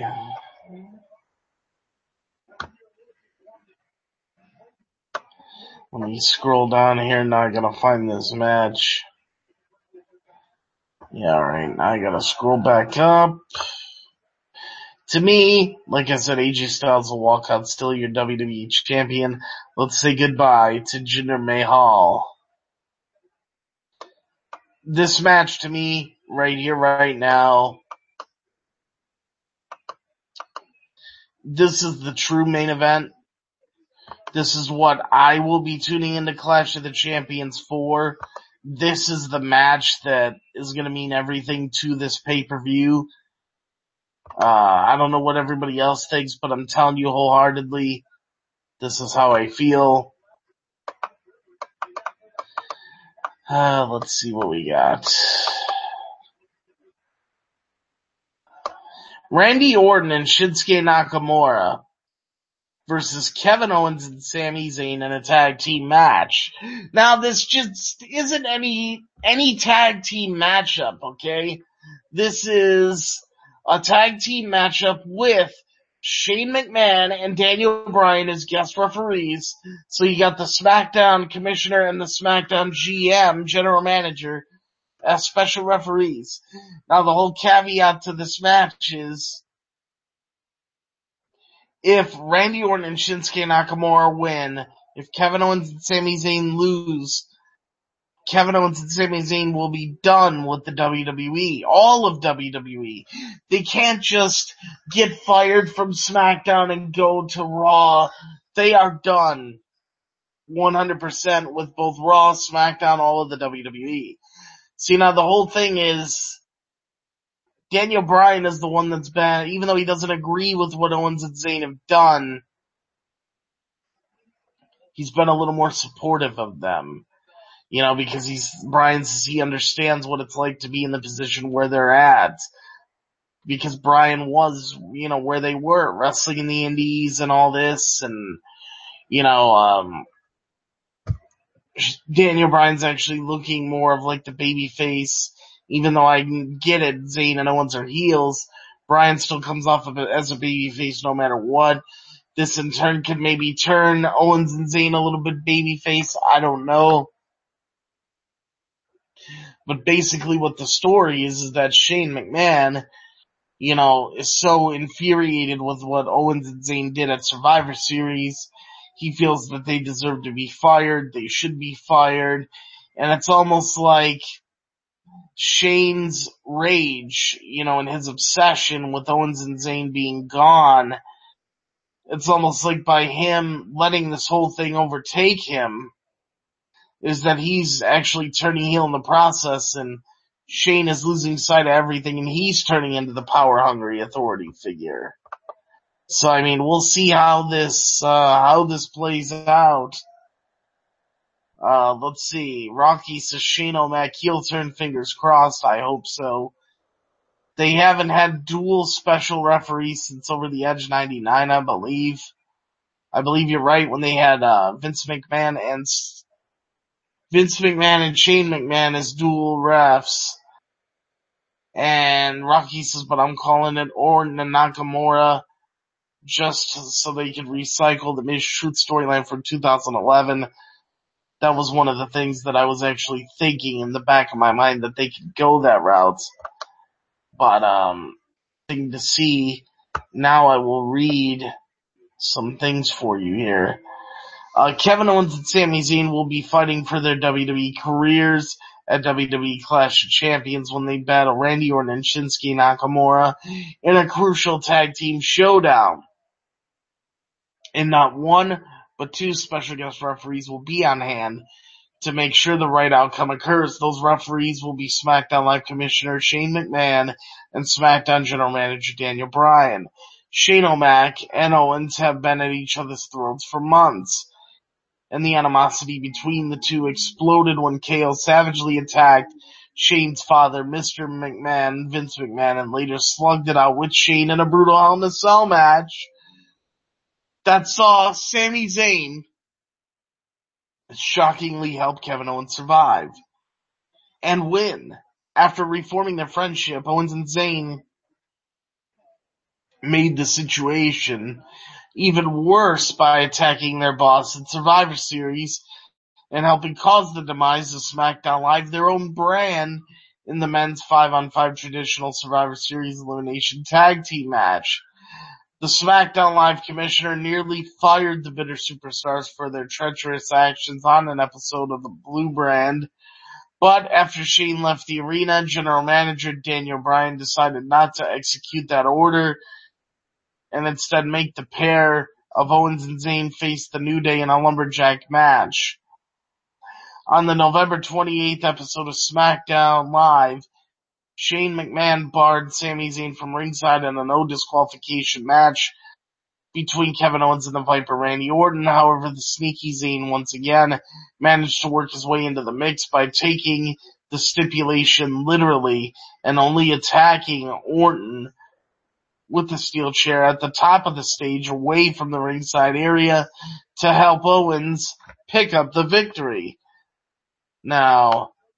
Let me scroll down here. Now I gotta find this match. Yeah, alright. Now I gotta scroll back up. To me, like I said, A J Styles will walk out still your W W E champion. Let's say goodbye to Jinder Mahal. This match to me, right here, right now, this is the true main event. This is what I will be tuning into Clash of the Champions for. This is the match that is going to mean everything to this pay-per-view. Uh, I don't know what everybody else thinks, but I'm telling you wholeheartedly, this is how I feel. Uh, let's see what we got. Randy Orton and Shinsuke Nakamura versus Kevin Owens and Sami Zayn in a tag team match. Now this just isn't any, any tag team matchup, okay? This is a tag team matchup with Shane McMahon and Daniel Bryan as guest referees. So you got the SmackDown commissioner and the SmackDown G M, general manager, as special referees. Now the whole caveat to this match is if Randy Orton and Shinsuke Nakamura win, if Kevin Owens and Sami Zayn lose, Kevin Owens and Sami Zayn will be done with the W W E. All of W W E. They can't just get fired from SmackDown and go to Raw. They are done one hundred percent with both Raw, SmackDown, all of the W W E. See, now the whole thing is Daniel Bryan is the one that's been, even though he doesn't agree with what Owens and Zayn have done, he's been a little more supportive of them. You know, because he's, Bryan says he understands what it's like to be in the position where they're at. Because Bryan was, you know, where they were, wrestling in the indies and all this, and, you know, um, Daniel Bryan's actually looking more of like the baby face, even though I get it, Zayn and Owens are heels, Bryan still comes off of it as a baby face no matter what. This in turn could maybe turn Owens and Zayn a little bit baby face, I don't know. But basically what the story is, is that Shane McMahon, you know, is so infuriated with what Owens and Zayn did at Survivor Series. He feels that they deserve to be fired, they should be fired, and it's almost like Shane's rage, you know, and his obsession with Owens and Zayn being gone, it's almost like by him letting this whole thing overtake him, is that he's actually turning heel in the process, and Shane is losing sight of everything, and he's turning into the power-hungry authority figure. So, I mean, we'll see how this, uh, how this plays out. Uh, let's see. Rocky says Shane O'Mac heel turn, fingers crossed. I hope so. They haven't had dual special referees since Over the Edge ninety-nine, I believe. I believe you're right when they had, uh, Vince McMahon and Vince McMahon and Shane McMahon as dual refs. And Rocky says, but I'm calling it Orton and Nakamura just so they could recycle the Miz Truth storyline from two thousand eleven. That was one of the things that I was actually thinking in the back of my mind, that they could go that route. But, um, thing to see. Now I will read some things for you here. Uh, Kevin Owens and Sami Zayn will be fighting for their W W E careers at W W E Clash of Champions when they battle Randy Orton and Shinsuke Nakamura in a crucial tag team showdown. And not one, but two special guest referees will be on hand to make sure the right outcome occurs. Those referees will be SmackDown Live Commissioner Shane McMahon and SmackDown General Manager Daniel Bryan. Shane O'Mac and Owens have been at each other's throats for months, and the animosity between the two exploded when K O savagely attacked Shane's father, Mister McMahon, Vince McMahon, and later slugged it out with Shane in a brutal Hell in a Cell match that saw Sami Zayn shockingly help Kevin Owens survive and win. After reforming their friendship, Owens and Zayn made the situation even worse by attacking their boss in Survivor Series and helping cause the demise of SmackDown Live, their own brand, in the men's five on five traditional Survivor Series elimination tag team match. The SmackDown Live commissioner nearly fired the bitter superstars for their treacherous actions on an episode of the Blue Brand, but after Shane left the arena, general manager Daniel Bryan decided not to execute that order and instead make the pair of Owens and Zayn face the New Day in a lumberjack match. On the November twenty-eighth episode of SmackDown Live, Shane McMahon barred Sami Zayn from ringside in a no disqualification match between Kevin Owens and the Viper Randy Orton. However, the sneaky Zayn once again managed to work his way into the mix by taking the stipulation literally and only attacking Orton with the steel chair at the top of the stage away from the ringside area to help Owens pick up the victory. Now,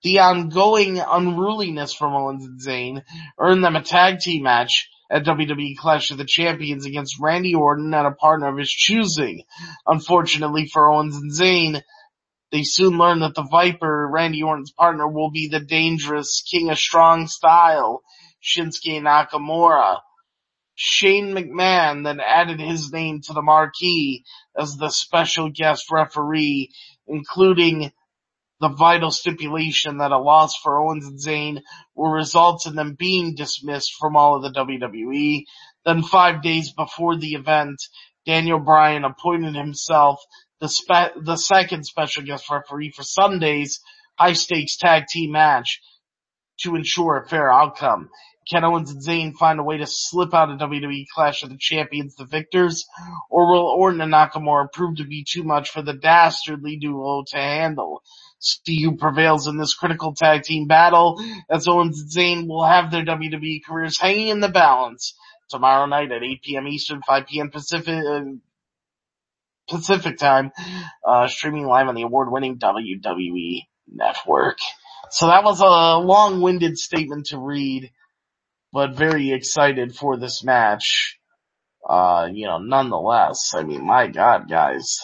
The ongoing unruliness from Owens and Zayn earned them a tag team match at W W E Clash of the Champions against Randy Orton and a partner of his choosing. Unfortunately for Owens and Zayn, they soon learn that the Viper, Randy Orton's partner, will be the dangerous King of Strong Style, Shinsuke Nakamura. Shane McMahon then added his name to the marquee as the special guest referee, including the vital stipulation that a loss for Owens and Zayn will result in them being dismissed from all of the W W E. Then five days before the event, Daniel Bryan appointed himself the, spe- the second special guest referee for Sunday's high-stakes tag team match to ensure a fair outcome. Can Owens and Zayn find a way to slip out of W W E Clash of the Champions the victors, or will Orton and Nakamura prove to be too much for the dastardly duo to handle? See who prevails in this critical tag team battle, as Owens and Zayn will have their W W E careers hanging in the balance tomorrow night at eight p.m. Eastern, five p.m. Pacific, uh, Pacific time, uh, streaming live on the award-winning W W E Network. So that was a long-winded statement to read, but very excited for this match. Uh, you know, nonetheless, I mean, my God, guys.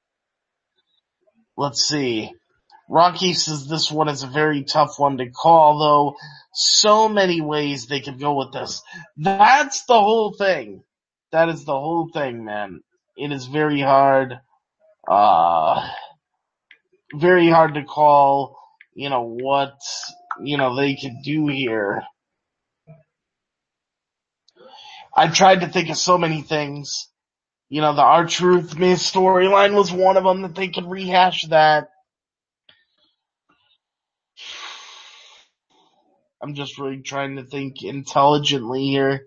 Let's see. Rocky says this one is a very tough one to call, though. So many ways they could go with this. That's the whole thing. That is the whole thing, man. It is very hard, uh, very hard to call, you know, what, you know, they could do here. I tried to think of so many things. You know, the R-Truth Miz storyline was one of them that they could rehash that. I'm just really trying to think intelligently here.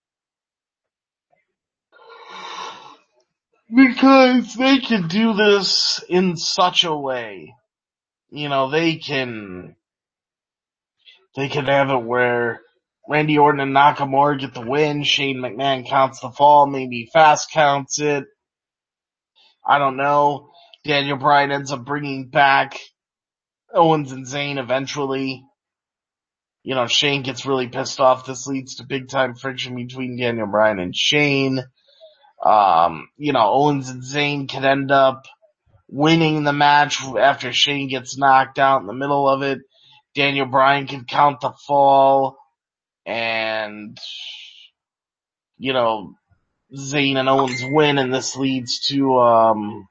Because they can do this in such a way. You know, they can, they can have it where Randy Orton and Nakamura get the win, Shane McMahon counts the fall, maybe Fast counts it. I don't know. Daniel Bryan ends up bringing back Owens and Zayn eventually. You know, Shane gets really pissed off. This leads to big time friction between Daniel Bryan and Shane. Um, you know, Owens and Zayn could end up winning the match after Shane gets knocked out in the middle of it. Daniel Bryan can count the fall, and, you know, Zayn and Owens win, and this leads to, um,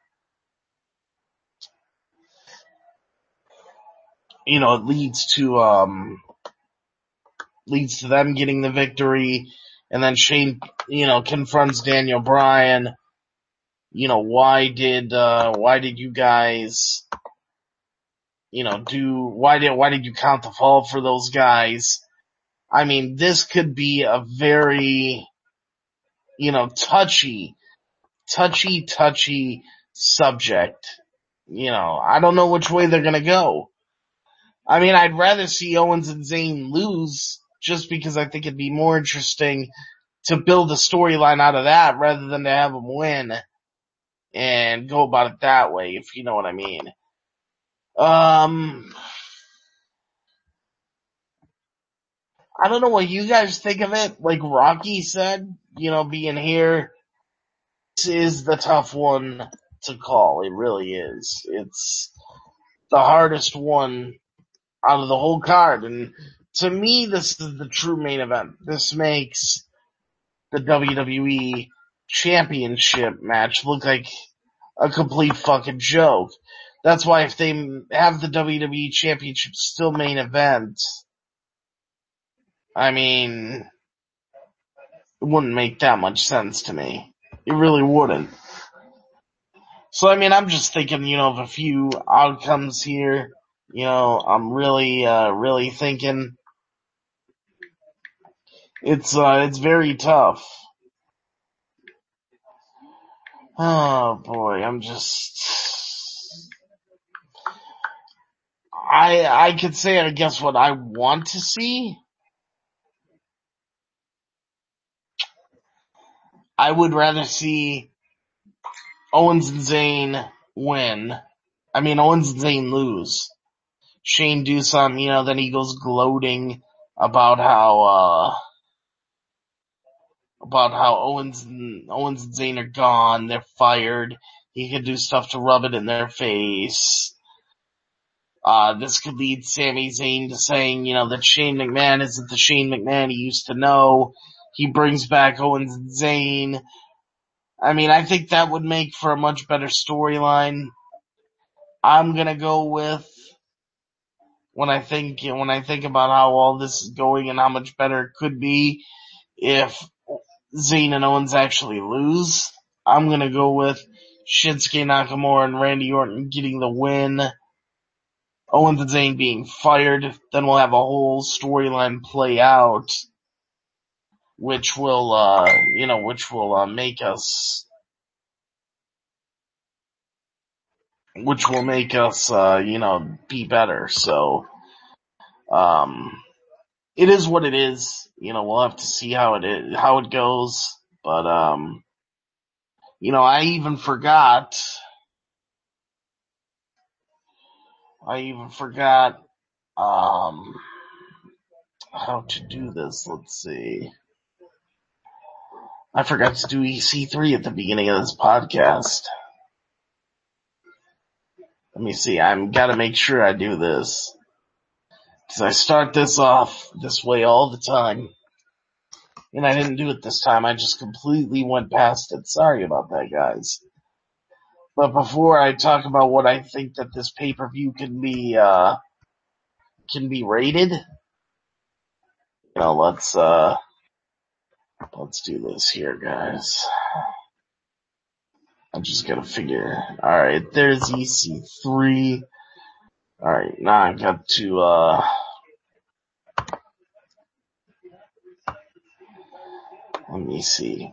you know, it leads to, um, leads to them getting the victory, and then Shane, you know, confronts Daniel Bryan. You know, why did, uh, why did you guys, you know, do, why did, why did you count the fall for those guys? I mean, this could be a very, you know, touchy, touchy, touchy subject. You know, I don't know which way they're gonna go. I mean, I'd rather see Owens and Zayn lose just because I think it'd be more interesting to build a storyline out of that rather than to have them win and go about it that way, if you know what I mean. Um, I don't know what you guys think of it. Like Rocky said, you know, being here, this is the tough one to call. It really is. It's the hardest one out of the whole card. And to me, this is the true main event. This makes the W W E Championship match look like a complete fucking joke. That's why if they have the W W E Championship still main event, I mean, it wouldn't make that much sense to me. It really wouldn't. So I mean, I'm just thinking, you know, of a few outcomes here. You know, I'm really, uh, really thinking it's, uh, it's very tough. Oh boy, I'm just, I, I could say, I guess what I want to see. I would rather see Owens and Zayn win. I mean, Owens and Zayn lose. Shane do something, you know, then he goes gloating about how, uh, about how Owens and, Owens and Zayn are gone, they're fired, he could do stuff to rub it in their face. Uh, this could lead Sami Zayn to saying, you know, that Shane McMahon isn't the Shane McMahon he used to know. He brings back Owens and Zayn. I mean, I think that would make for a much better storyline. I'm gonna go with, when I think, when I think about how all this is going and how much better it could be if Zayn and Owens actually lose, I'm gonna go with Shinsuke Nakamura and Randy Orton getting the win, Owens and Zayn being fired, then we'll have a whole storyline play out, which will, uh, you know, which will, uh, make us, which will make us, uh, you know, be better. So, um, it is what it is. You know, we'll have to see how it is, how it goes. But, um, you know, I even forgot, I even forgot, um, how to do this. Let's see. I forgot to do E C three at the beginning of this podcast. Let me see. I'm gotta make sure I do this. Cause I start this off this way all the time. And I didn't do it this time. I just completely went past it. Sorry about that, guys. But before I talk about what I think that this pay-per-view can be, uh, can be rated, you know, let's, uh, let's do this here, guys. I'm just gonna figure. Alright, there's E C three. Alright, now I got to, uh, let me see.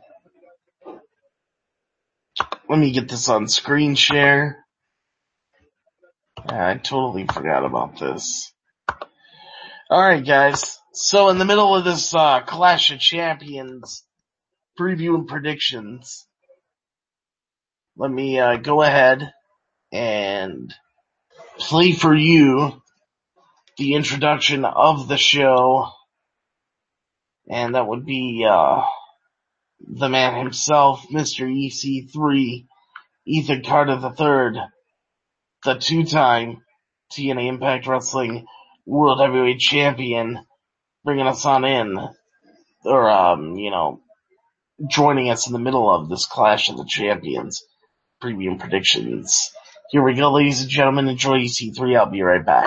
Let me get this on screen share. Yeah, I totally forgot about this. Alright guys, so in the middle of this, uh, Clash of Champions preview and predictions, let me, uh, go ahead and play for you the introduction of the show, and that would be, uh, the man himself, Mister E C three, Ethan Carter the third, the two-time T N A Impact Wrestling World Heavyweight Champion, bringing us on in, or, um, you know, joining us in the middle of this Clash of the Champions preview and predictions. Here we go, ladies and gentlemen. Enjoy E C three. I'll be right back.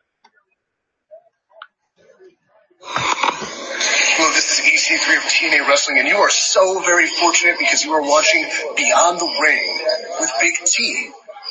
Hello, this is E C three of T N A Wrestling, and you are so very fortunate because you are watching Beyond the Ring with Big T.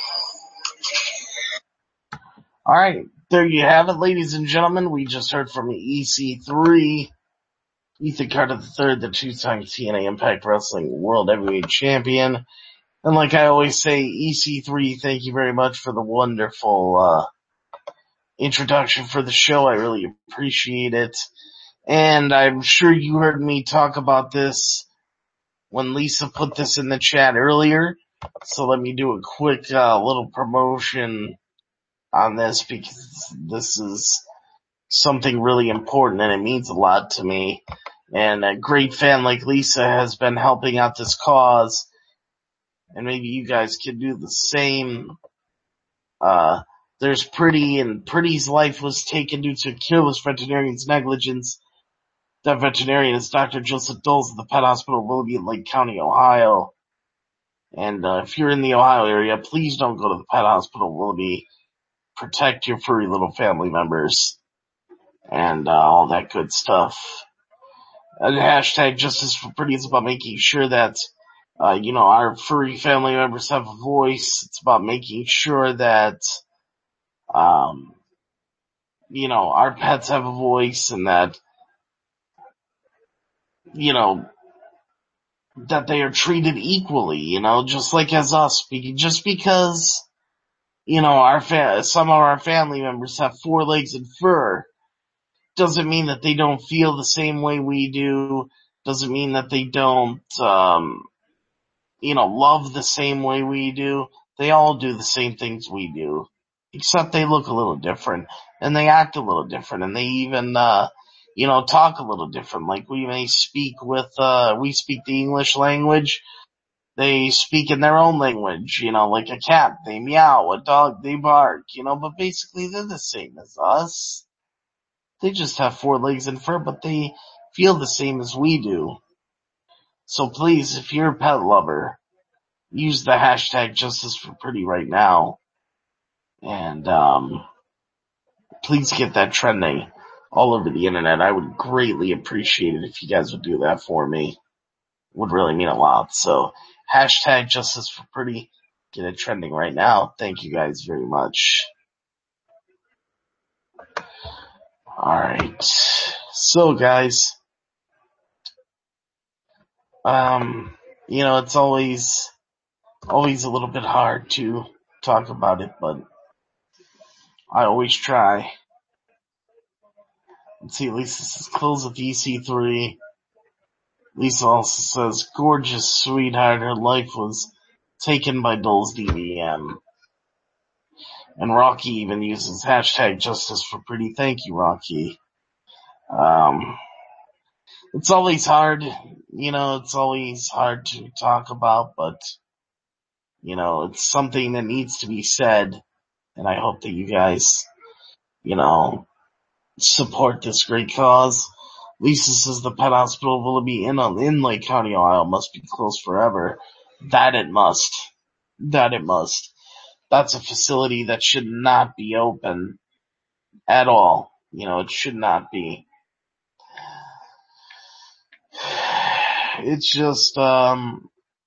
Alright, there you have it, ladies and gentlemen. We just heard from E C three, Ethan Carter the third, the two-time T N A Impact Wrestling World Heavyweight Champion. And like I always say, E C three, thank you very much for the wonderful, uh, introduction for the show. I really appreciate it. And I'm sure you heard me talk about this when Lisa put this in the chat earlier. So let me do a quick, uh, little promotion on this, because this is something really important and it means a lot to me. And a great fan like Lisa has been helping out this cause, and maybe you guys could do the same. Uh, there's Pretty, and Pretty's life was taken due to a careless veterinarian's negligence. That veterinarian is Doctor Joseph Dulles of the Pet Hospital Willoughby in Lake County, Ohio. And, uh, if you're in the Ohio area, please don't go to the Pet Hospital Willoughby. Protect your furry little family members. And, uh, all that good stuff. And hashtag Justice for Pretty is about making sure that, uh, you know, our furry family members have a voice. It's about making sure that, um, you know, our pets have a voice, and that, you know, that they are treated equally, you know, just like as us. Just because, you know, our fa- some of our family members have four legs and fur, doesn't mean that they don't feel the same way we do, doesn't mean that they don't, um, you know, love the same way we do. They all do the same things we do. except they look a little different, and they act a little different, and they even, uh, you know, talk a little different. Like we may speak with, uh, we speak the English language, they speak in their own language, you know, like a cat, they meow, a dog, they bark, you know, but basically they're the same as us. They just have four legs and fur, but they feel the same as we do. So please, if you're a pet lover, use the hashtag Justice for Pretty right now. And, um, please get that trending all over the internet. I would greatly appreciate it if you guys would do that for me. It would really mean a lot. So, hashtag Justice for Pretty. Get it trending right now. Thank you guys very much. Alright. So guys, um, you know, it's always, always a little bit hard to talk about it, but I always try. Let's see, Lisa says, close with E C three. Lisa also says, gorgeous sweetheart, her life was taken by Dole's D V M. And Rocky even uses hashtag Justice for Pretty. Thank you, Rocky. Um, it's always hard, you know, it's always hard to talk about, but, you know, it's something that needs to be said, and I hope that you guys, you know, support this great cause. Lisa says the pet hospital will be in, in Lake County, Ohio, must be closed forever. That it must. That it must. That's a facility that should not be open at all. You know, it should not be. It's just, um,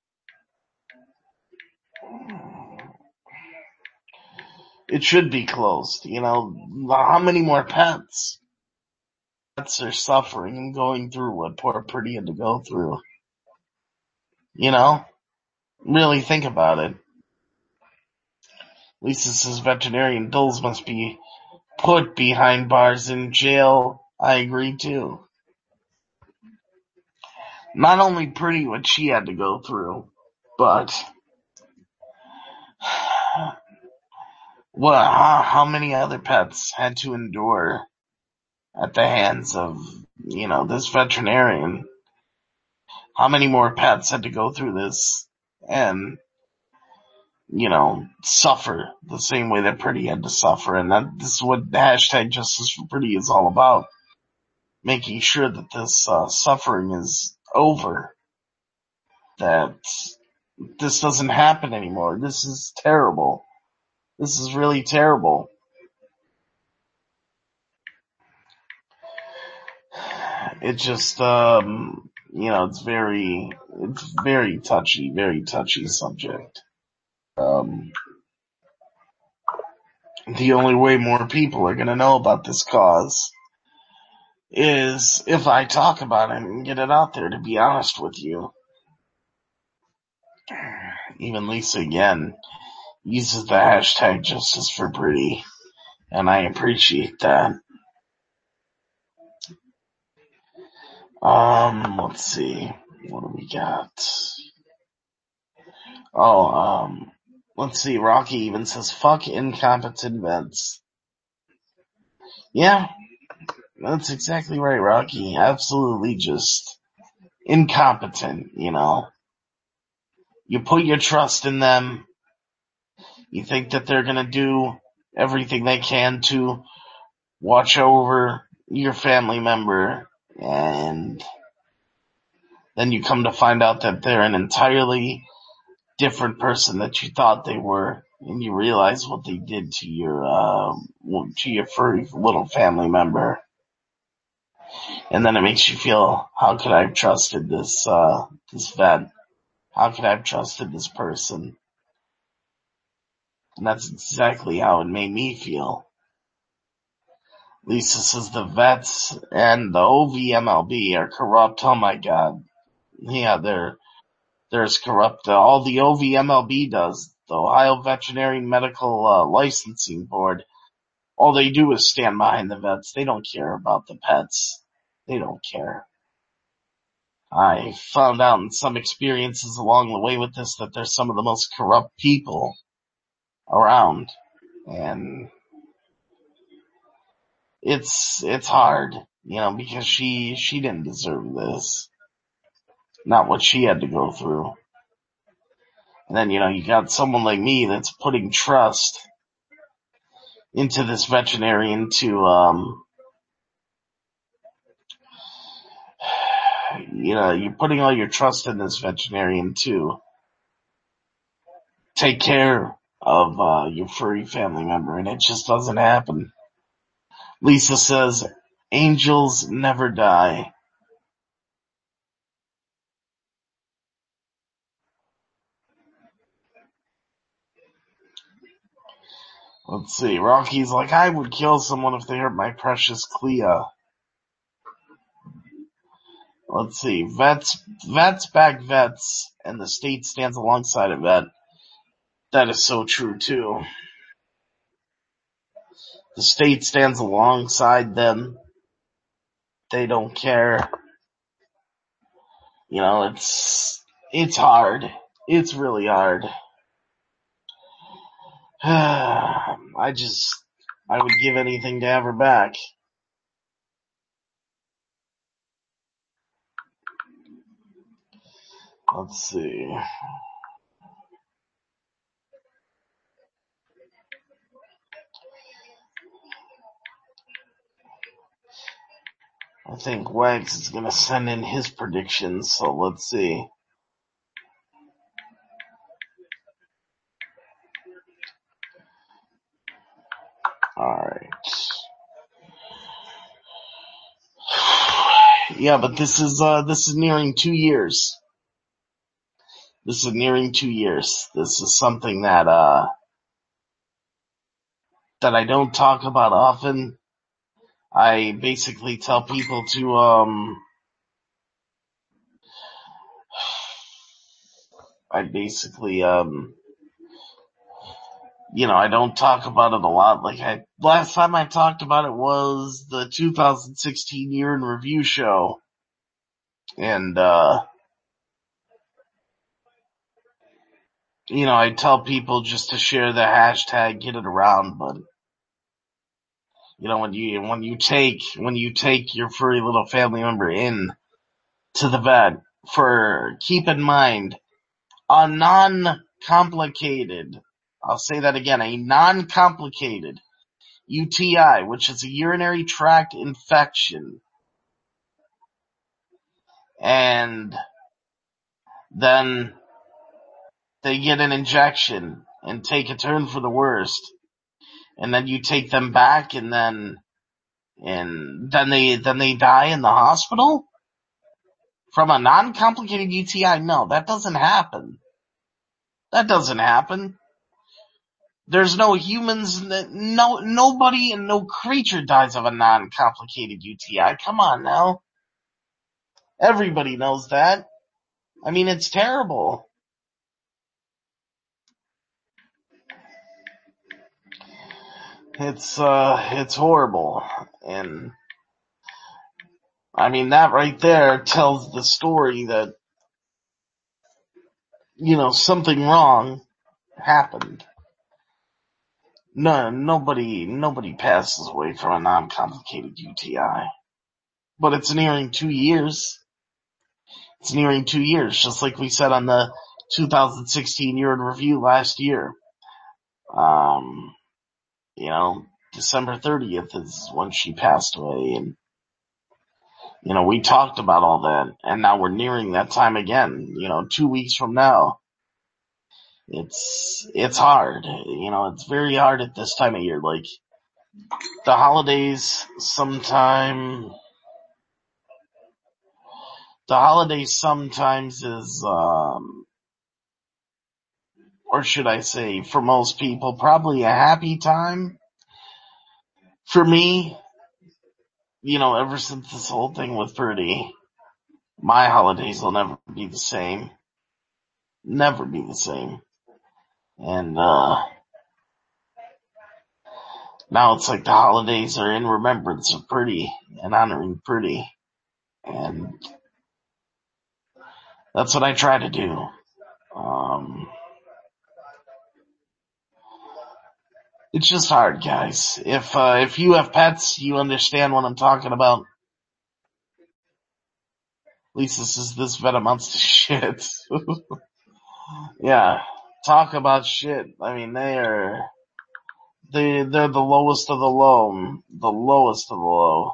it should be closed. You know, how many more pets? Pets are suffering and going through what poor Pretty had to go through. You know? Really think about it. Lisa says veterinarian bills must be put behind bars in jail. I agree too. Not only Pretty what she had to go through, but what, how, how many other pets had to endure at the hands of, you know, this veterinarian? How many more pets had to go through this and, you know, suffer the same way that Pretty had to suffer? And that this is what the hashtag Justice for Pretty is all about. Making sure that this uh, suffering is over. That this doesn't happen anymore. This is terrible. This is really terrible. It just, um, you know, it's very, it's very touchy, very touchy subject. Um, the only way more people are gonna know about this cause is if I talk about it and get it out there, to be honest with you. Even Lisa again uses the hashtag Justice for Pretty, and I appreciate that. Um, let's see. What do we got? Oh, um, let's see. Rocky even says, fuck incompetent vets. Yeah, that's exactly right, Rocky. Absolutely just incompetent, you know. You put your trust in them. You think that they're gonna do everything they can to watch over your family member, and then you come to find out that they're an entirely different person that you thought they were, and you realize what they did to your, uh, to your furry little family member. And then it makes you feel, how could I have trusted this, uh, this vet? How could I have trusted this person? And that's exactly how it made me feel. Lisa says the vets and the O V M L B are corrupt. Oh my god. Yeah, they're, they're as corrupt. Uh, all the O V M L B does, the Ohio Veterinary Medical uh, Licensing Board, all they do is stand behind the vets. They don't care about the pets. They don't care. I found out in some experiences along the way with this that they're some of the most corrupt people around. And it's, it's hard, you know, because she, she didn't deserve this. Not what she had to go through. And then, you know, you got someone like me that's putting trust into this veterinarian to, um, you know, you're putting all your trust in this veterinarian to take care of, uh, your furry family member, and it just doesn't happen. Lisa says, angels never die. Let's see, Rocky's like, I would kill someone if they hurt my precious Clea. Let's see, vets, vets back vets, and the state stands alongside a vet. That is so true too. The state stands alongside them. They don't care. You know, it's, it's hard. It's really hard. I just, I would give anything to have her back. Let's see. I think Wags is gonna send in his predictions, so let's see. Alright. Yeah, but this is, uh, this is nearing two years. This is nearing two years. This is something that, uh, that I don't talk about often. I basically tell people to, um, I basically, um, you know, I don't talk about it a lot. Like I, last time I talked about it was the two thousand sixteen year in review show. And, uh, you know, I tell people just to share the hashtag, get it around, but, you know, when you, when you take, when you take your furry little family member in to the vet for, keep in mind, a non-complicated, I'll say that again, a non-complicated U T I, which is a urinary tract infection, and then they get an injection and take a turn for the worst, and then you take them back, and then and then they then they die in the hospital from a non-complicated U T I. No, that doesn't happen. That doesn't happen. There's no humans, no nobody and no creature dies of a non-complicated U T I. Come on now. Everybody knows that. I mean, it's terrible. It's, uh, it's horrible. And, I mean, that right there tells the story that, you know, something wrong happened. No, nobody, nobody passes away from a non-complicated U T I. But it's nearing two years. It's nearing two years, just like we said on the two thousand sixteen year in review last year. Um, you know, December thirtieth is when she passed away, and, you know, we talked about all that, and now we're nearing that time again, you know, two weeks from now. It's, it's hard, you know, it's very hard at this time of year, like, the holidays sometime, the holidays sometimes is, um, or should I say, for most people, probably a happy time. For me, you know, ever since this whole thing with Purdy, my holidays will never be the same. Never be the same. And, uh, now it's like the holidays are in remembrance of Purdy and honoring Purdy. And that's what I try to do. Um, It's just hard, guys. If, uh, if you have pets, you understand what I'm talking about. At least this is, this vet amounts to shit. Yeah. Talk about shit. I mean, they are, they, they're the lowest of the low. The lowest of the low.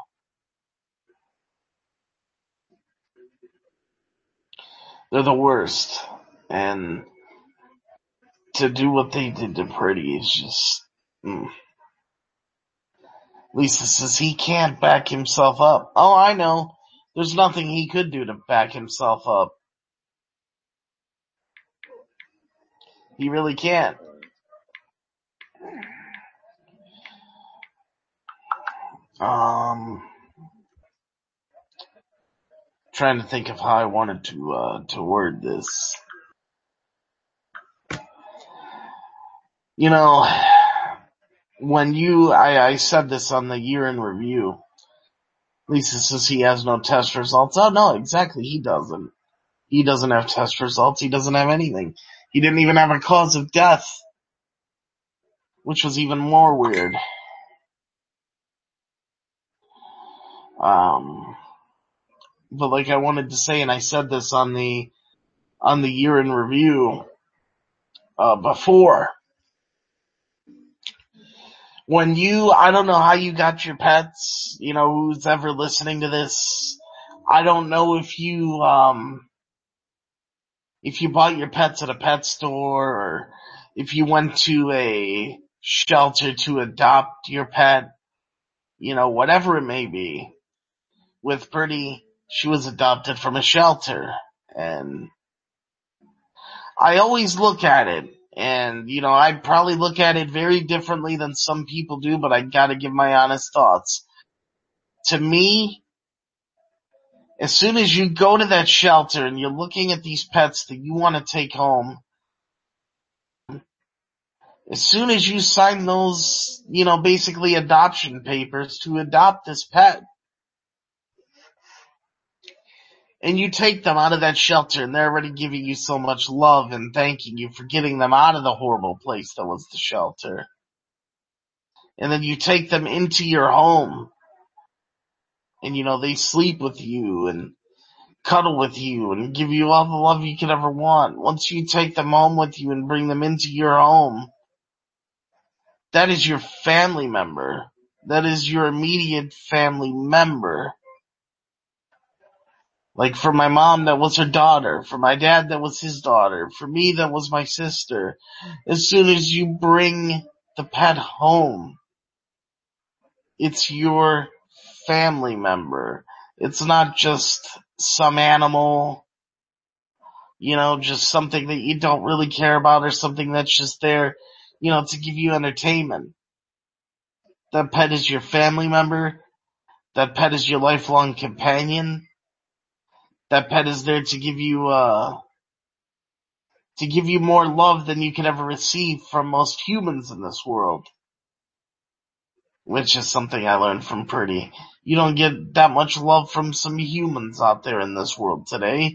They're the worst. And to do what they did to Pretty is just, mm. Lisa says he can't back himself up. Oh, I know. There's nothing he could do to back himself up. He really can't. Um, trying to think of how I wanted to, uh, to word this. You know, when you, I, I said this on the year in review. Lisa says he has no test results. Oh no, exactly, he doesn't. He doesn't have test results. He doesn't have anything. He didn't even have a cause of death. Which was even more weird. Um, but like I wanted to say, and I said this on the, on the year in review, uh, before. When you, I don't know how you got your pets, you know, who's ever listening to this. I don't know if you, um, if you bought your pets at a pet store or if you went to a shelter to adopt your pet, you know, whatever it may be. With Pretty, she was adopted from a shelter, and I always look at it, and, you know, I probably look at it very differently than some people do, but I gotta give my honest thoughts. To me, as soon as you go to that shelter and you're looking at these pets that you want to take home, as soon as you sign those, you know, basically adoption papers to adopt this pet, and you take them out of that shelter and they're already giving you so much love and thanking you for getting them out of the horrible place that was the shelter. And then you take them into your home and, you know, they sleep with you and cuddle with you and give you all the love you could ever want. Once you take them home with you and bring them into your home, that is your family member. That is your immediate family member. Like for my mom, that was her daughter. For my dad, that was his daughter. For me, that was my sister. As soon as you bring the pet home, it's your family member. It's not just some animal, you know, just something that you don't really care about or something that's just there, you know, to give you entertainment. That pet is your family member. That pet is your lifelong companion. That pet is there to give you, uh, to give you more love than you could ever receive from most humans in this world. Which is something I learned from Pretty. You don't get that much love from some humans out there in this world today.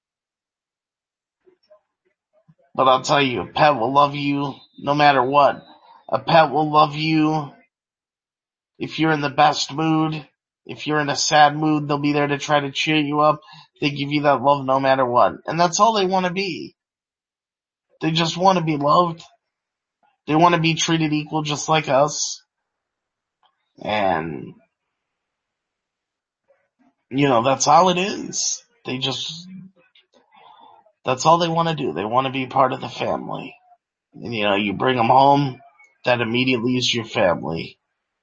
But I'll tell you, a pet will love you no matter what. A pet will love you if you're in the best mood. If you're in a sad mood, they'll be there to try to cheer you up. They give you that love no matter what. And that's all they want to be. They just want to be loved. They want to be treated equal just like us. And, you know, that's how it is. They just, that's all they want to do. They want to be part of the family. And, you know, you bring them home, that immediately is your family.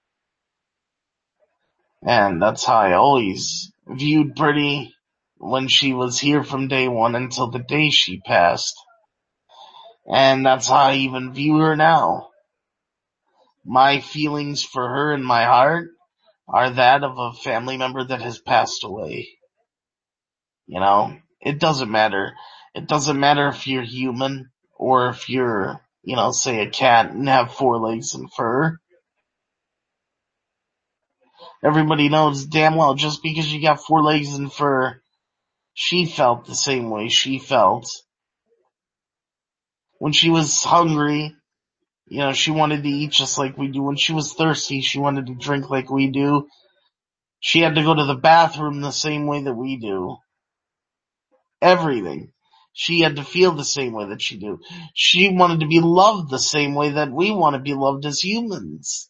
And that's how I always viewed Pretty when she was here from day one until the day she passed. And that's how I even view her now. My feelings for her in my heart are that of a family member that has passed away. You know, it doesn't matter. It doesn't matter if you're human or if you're, you know, say a cat and have four legs and fur. Everybody knows damn well just because you got four legs and fur, she felt the same way she felt when she was hungry You know, she wanted to eat just like we do. When she was thirsty, she wanted to drink like we do. She had to go to the bathroom the same way that we do. Everything. She had to feel the same way that she do. She wanted to be loved the same way that we want to be loved as humans.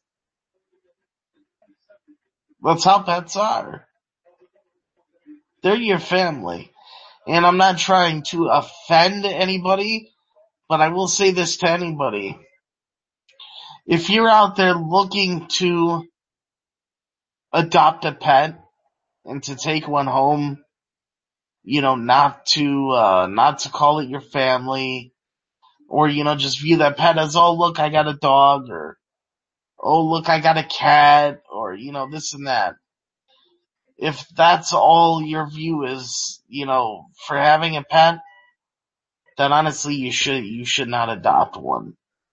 That's how pets are. They're your family. And I'm not trying to offend anybody, but I will say this to anybody. If you're out there looking to adopt a pet and to take one home, you know, not to, uh, not to call it your family, or, you know, just view that pet as, oh, look, I got a dog, or, oh, look, I got a cat, or, you know, this and that. If that's all your view is, you know, for having a pet, then honestly you should, you should not adopt one.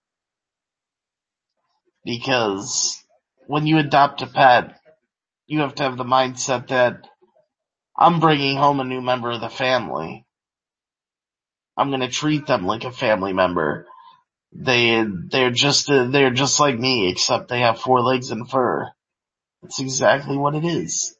Because when you adopt a pet, you have to have the mindset that I'm bringing home a new member of the family. I'm gonna treat them like a family member. They, they're just, they're just like me, except they have four legs and fur. That's exactly what it is.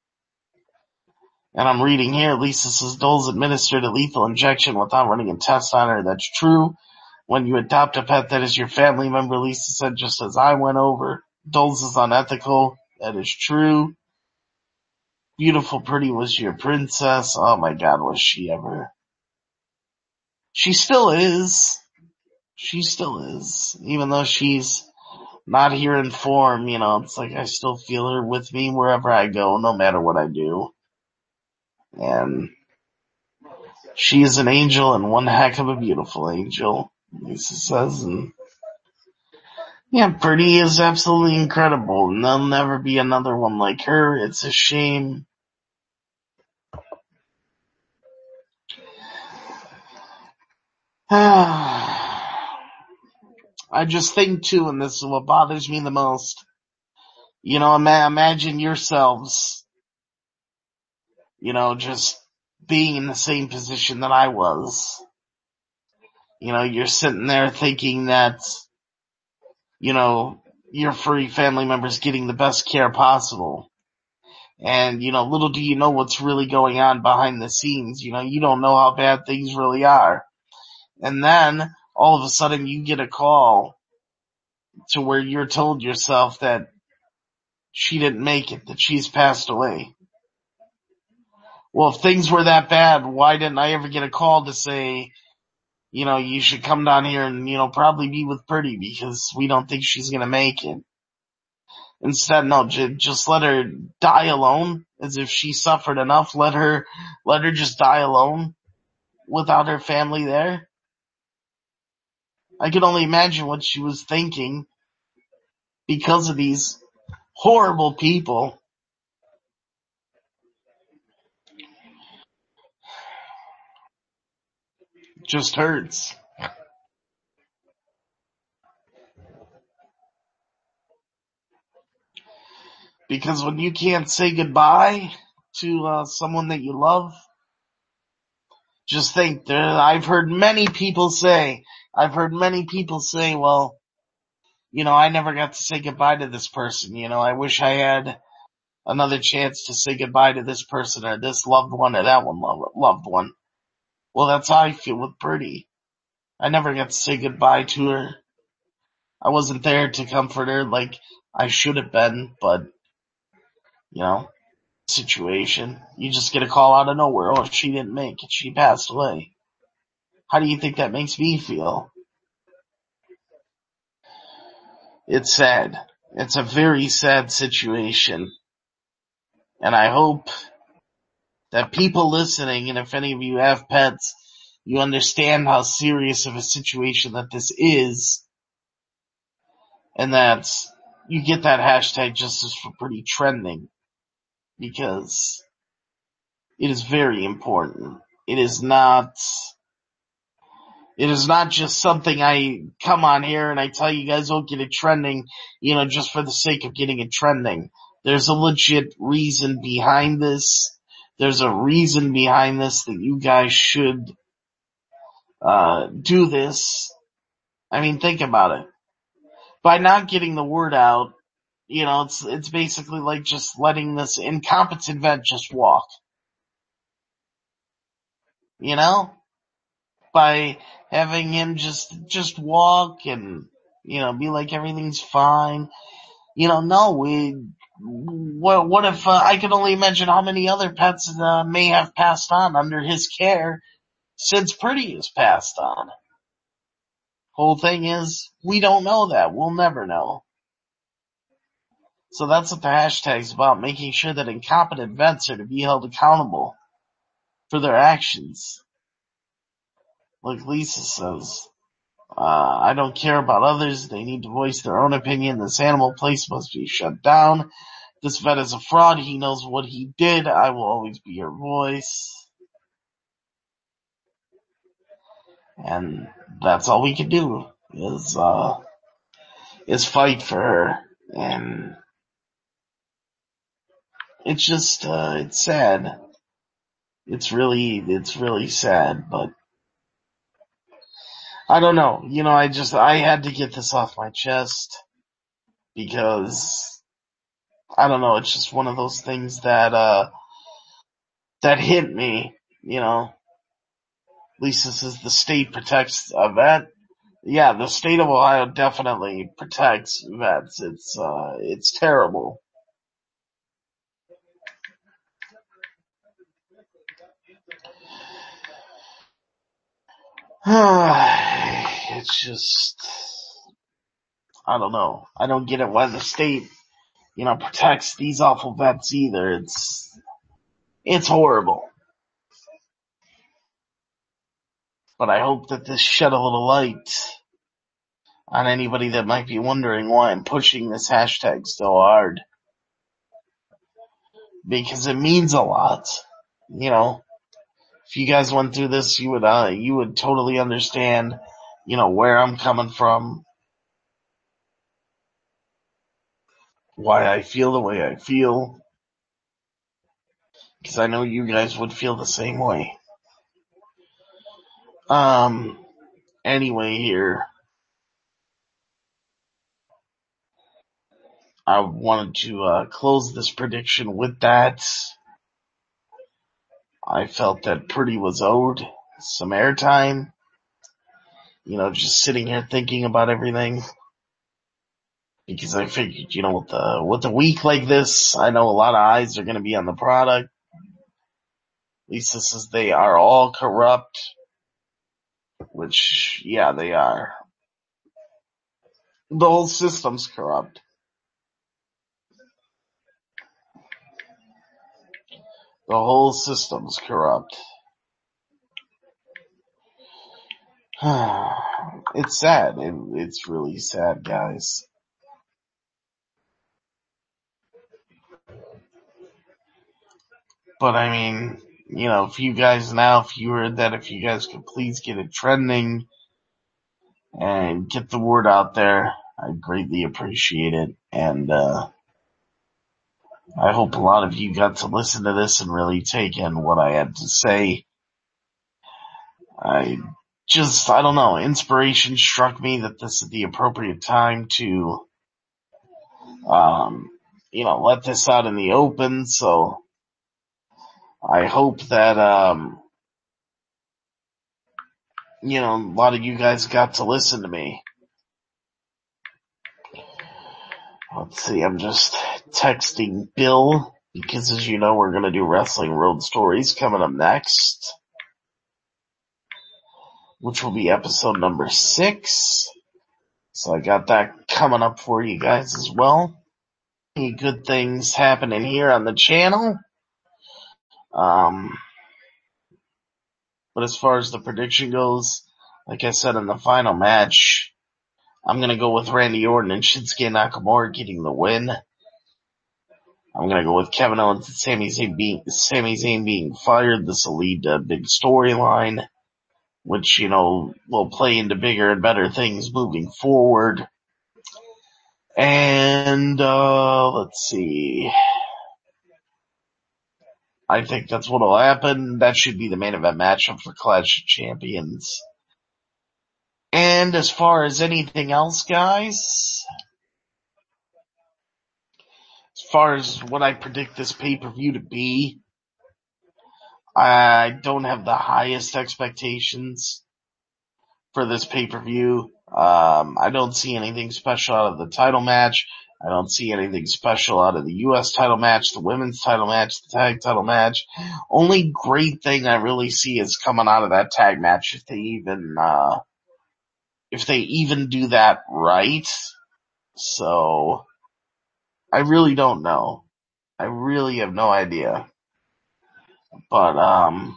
And I'm reading here, Lisa says Dole's administered a lethal injection without running a test on her. That's true. When you adopt a pet that is your family member, Lisa said, just as I went over. Dole's is unethical. That is true. Beautiful Pretty was your princess. Oh my god, was she ever. She still is. She still is. Even though she's not here in form, you know, it's like I still feel her with me wherever I go, no matter what I do. And she is an angel, and one heck of a beautiful angel, Lisa says. And yeah, Pretty is absolutely incredible, and there'll never be another one like her. It's a shame. I just think too, and this is what bothers me the most, you know, ima- imagine yourselves, you know, just being in the same position that I was. You know, you're sitting there thinking that, you know, your furry family member's getting the best care possible. And, you know, little do you know what's really going on behind the scenes. You know, you don't know how bad things really are. And then, all of a sudden, you get a call to where you're told yourself that she didn't make it, that she's passed away. Well, if things were that bad, why didn't I ever get a call to say, you know, you should come down here and, you know, probably be with Pretty because we don't think she's gonna make it. Instead, no, j- just let her die alone, as if she suffered enough. Let her, let her just die alone without her family there. I could only imagine what she was thinking because of these horrible people. It just hurts. Because when you can't say goodbye to uh, someone that you love, just think, there, I've heard many people say, I've heard many people say, well, you know, I never got to say goodbye to this person. You know, I wish I had another chance to say goodbye to this person or this loved one or that one lo- loved one. Well, that's how I feel with Pretty. I never got to say goodbye to her. I wasn't there to comfort her like I should have been, but, you know, situation. You just get a call out of nowhere. Oh, she didn't make it. She passed away. How do you think that makes me feel? It's sad. It's a very sad situation. And I hope that people listening, and if any of you have pets, you understand how serious of a situation that this is, and that you get that hashtag Justice for Pretty trending, because it is very important. It is not, it is not just something I come on here and I tell you guys, oh, get it trending, you know, just for the sake of getting it trending. There's a legit reason behind this. There's a reason behind this that you guys should, uh, do this. I mean, think about it. by not getting the word out, you know, it's it's basically like just letting this incompetent vet just walk. You know? By having him just just walk and, you know, be like everything's fine. You know, no, we, what, what if, uh, I can only imagine how many other pets, uh, may have passed on under his care since Pretty has passed on. Whole thing is, we don't know that. We'll never know. So that's what the hashtag's about, making sure that incompetent vets are to be held accountable for their actions. Like Lisa says, uh, I don't care about others. They need to voice their own opinion. This animal place must be shut down. This vet is a fraud. He knows what he did. I will always be your voice. And that's all we can do is, uh, is fight for her. And it's just, uh, it's sad. It's really, it's really sad, but I don't know. You know, I just, I had to get this off my chest because I don't know. It's just one of those things that, uh, that hit me, you know. Lisa says the state protects a vet. Yeah, the state of Ohio definitely protects vets. It's, uh, it's terrible. It's just, I don't know. I don't get it why the state, you know, protects these awful vets either. It's, it's horrible. But I hope that this shed a little light on anybody that might be wondering why I'm pushing this hashtag so hard. Because it means a lot. You know, if you guys went through this, you would, uh, you would totally understand, you know, where I'm coming from. Why I feel the way I feel. Because I know you guys would feel the same way. Um, anyway here. I wanted to, uh, close this prediction with that. I felt that Pretty was owed some airtime. You know, just sitting here thinking about everything. Because I figured, you know, with the, with a week like this, I know a lot of eyes are gonna be on the product. Lisa says they are all corrupt. Which, yeah, they are. The whole system's corrupt. The whole system's corrupt. It's sad. It, it's really sad, guys. But I mean, you know, if you guys now, if you heard that, if you guys could please get it trending and get the word out there, I'd greatly appreciate it. And, uh, I hope a lot of you got to listen to this and really take in what I had to say. I just, I don't know, inspiration struck me that this is the appropriate time to, um, you know, let this out in the open. So I hope that, um, you know, a lot of you guys got to listen to me. Let's see, I'm just texting Bill because as you know, we're going to do Wrestling Road Stories coming up next, which will be episode number six. So I got that coming up for you guys as well. Any good things happening here on the channel. Um, but as far as the prediction goes, like I said in the final match, I'm going to go with Randy Orton and Shinsuke Nakamura getting the win. I'm going to go with Kevin Owens and Sami Zayn being, Sami Zayn being fired. This will lead to a big storyline, which, you know, will play into bigger and better things moving forward. And, uh, let's see. I think that's what will happen. That should be the main event matchup for Clash of Champions. And as far as anything else, guys, as far as what I predict this pay-per-view to be, I don't have the highest expectations for this pay-per-view. Um, I don't see anything special out of the title match. I don't see anything special out of the U S title match, the women's title match, the tag title match. Only great thing I really see is coming out of that tag match if they even, uh, if they even do that right. So, I really don't know. I really have no idea. But, um,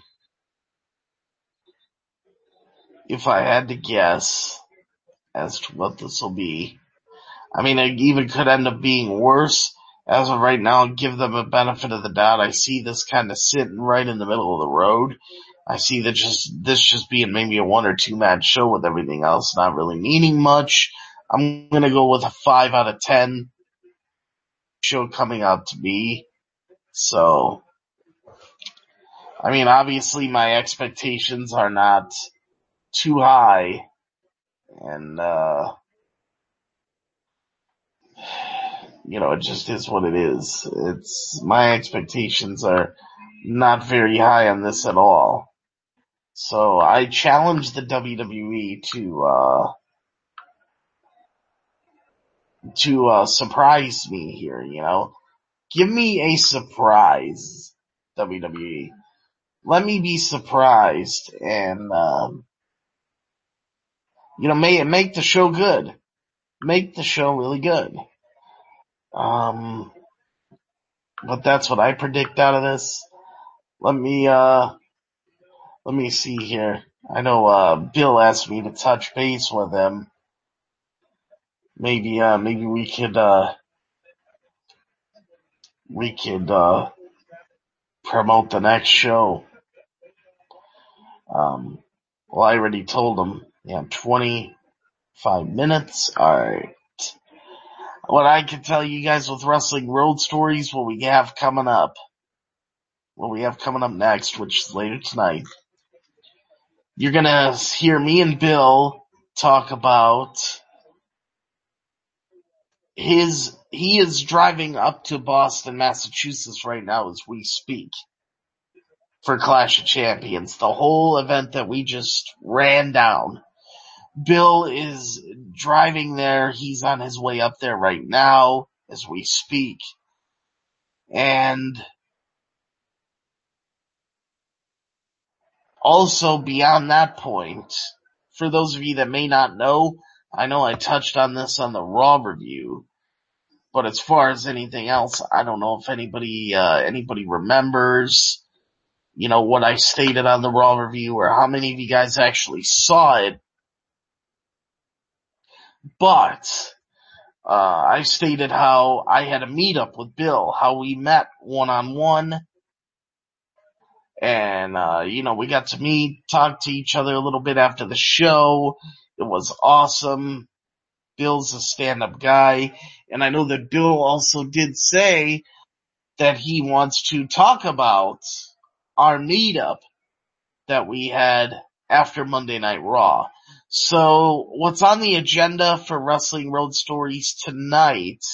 if I had to guess as to what this will be, I mean, it even could end up being worse. As of right now, I'll give them a benefit of the doubt. I see this kind of sitting right in the middle of the road. I see that just, this just being maybe a one or two match show with everything else not really meaning much. I'm gonna go with a five out of ten show coming out to be. So, I mean, obviously my expectations are not too high. And, uh, you know, it just is what it is. It's, my expectations are not very high on this at all. So I challenge the W W E to, uh, to, uh, surprise me here, you know. Give me a surprise, W W E. Let me be surprised and, um, you know, make, make the show good. Make the show really good. Um, but that's what I predict out of this. Let me, uh, let me see here. I know, uh, Bill asked me to touch base with him. Maybe, uh, maybe we could, uh, we could, uh, promote the next show. Um, well, I already told him, yeah, twenty-five minutes. Alright. What I can tell you guys with Wrestling Road Stories, what we have coming up, what we have coming up next, which is later tonight, you're gonna hear me and Bill talk about his, he is driving up to Boston, Massachusetts right now as we speak for Clash of Champions, the whole event that we just ran down. Bill is driving there. He's on his way up there right now as we speak. And also beyond that point, for those of you that may not know, I know I touched on this on the Raw review, but as far as anything else, I don't know if anybody, uh, anybody remembers, you know, what I stated on the Raw review or how many of you guys actually saw it. But, uh, I stated how I had a meetup with Bill, how we met one on one. And, uh, you know, we got to meet, talk to each other a little bit after the show. It was awesome. Bill's a stand-up guy. And I know that Bill also did say that he wants to talk about our meetup that we had after Monday Night Raw. So what's on the agenda for Wrestling Road Stories tonight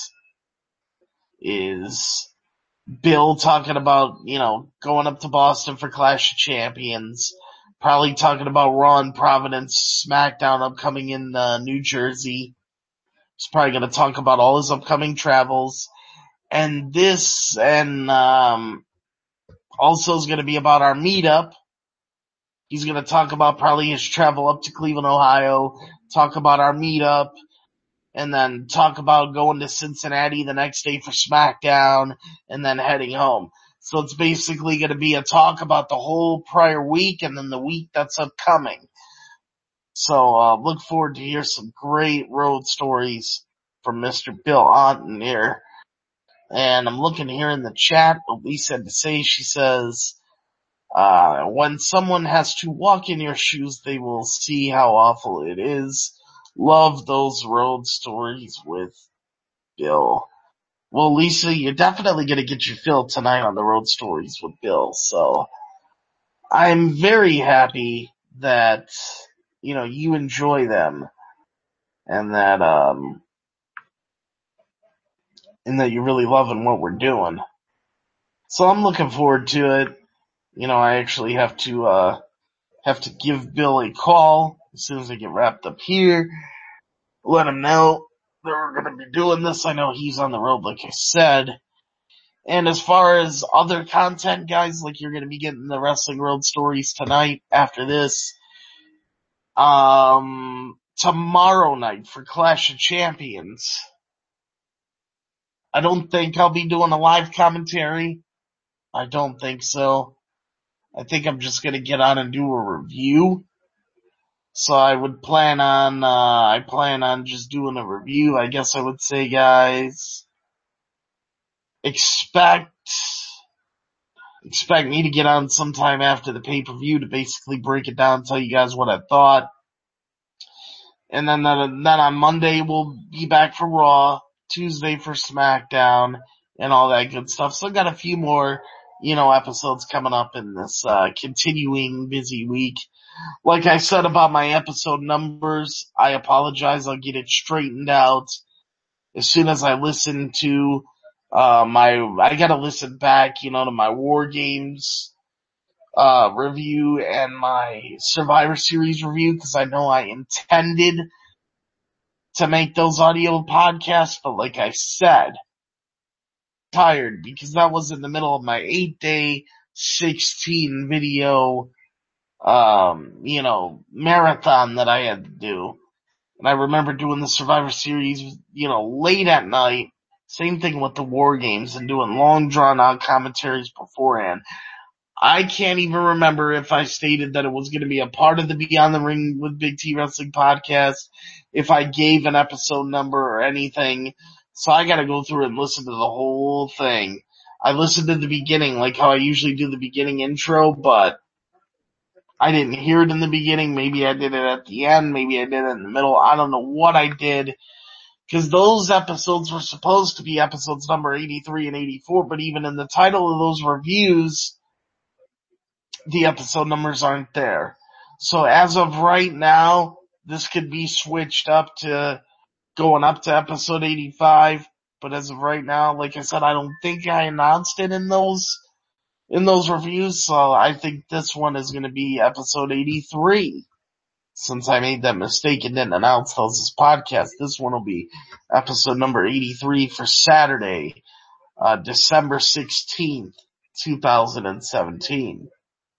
is Bill talking about, you know, going up to Boston for Clash of Champions, probably talking about Raw and Providence, SmackDown upcoming in uh, New Jersey. He's probably going to talk about all his upcoming travels. And this, and um also is going to be about our meetup. He's going to talk about probably his travel up to Cleveland, Ohio, talk about our meetup, and then talk about going to Cincinnati the next day for SmackDown, and then heading home. So it's basically going to be a talk about the whole prior week and then the week that's upcoming. So uh look forward to hear some great road stories from Mister Bill Otten here. And I'm looking here in the chat what Lisa had to say. She says, uh, when someone has to walk in your shoes, they will see how awful it is. Love those road stories with Bill. Well, Lisa, you're definitely going to get your fill tonight on the road stories with Bill. So I'm very happy that you know, you enjoy them and that, um, and that you're really loving what we're doing. So I'm looking forward to it. You know, I actually have to, uh, have to give Bill a call as soon as I get wrapped up here. Let him know that we're going to be doing this. I know he's on the road, like I said. And as far as other content, guys, like you're going to be getting the Wrestling World Stories tonight after this. Um, tomorrow night for Clash of Champions. I don't think I'll be doing a live commentary. I don't think so. I think I'm just going to get on and do a review. So I would plan on, uh, I plan on just doing a review. I guess I would say, guys, expect, expect me to get on sometime after the pay-per-view to basically break it down, tell you guys what I thought. And then, then, then on Monday we'll be back for Raw, Tuesday for SmackDown, and all that good stuff. So I've got a few more, you know, episodes coming up in this, uh, continuing busy week. Like I said about my episode numbers, I apologize. I'll get it straightened out as soon as I listen to, uh, my, I gotta listen back, you know, to my War Games, uh, review and my Survivor Series review, cause I know I intended to make those audio podcasts, but like I said, tired because that was in the middle of my eight day, sixteen video, um, you know, marathon that I had to do. And I remember doing the Survivor Series, you know, late at night. Same thing with the War Games and doing long drawn out commentaries beforehand. I can't even remember if I stated that it was going to be a part of the Beyond the Ring with Big T Wrestling podcast, if I gave an episode number or anything. So I got to go through and listen to the whole thing. I listened to the beginning like how I usually do the beginning intro, but I didn't hear it in the beginning. Maybe I did it at the end. Maybe I did it in the middle. I don't know what I did. Cause those episodes were supposed to be episodes number eighty-three and eighty-four, but even in the title of those reviews, the episode numbers aren't there. So as of right now, this could be switched up to going up to episode eighty-five. But as of right now, like I said, I don't think I announced it in those, in those reviews. So I think this one is going to be episode eighty-three. Since I made that mistake and didn't announce those as podcast, this one will be episode number eighty-three for Saturday, uh, December sixteenth, twenty seventeen.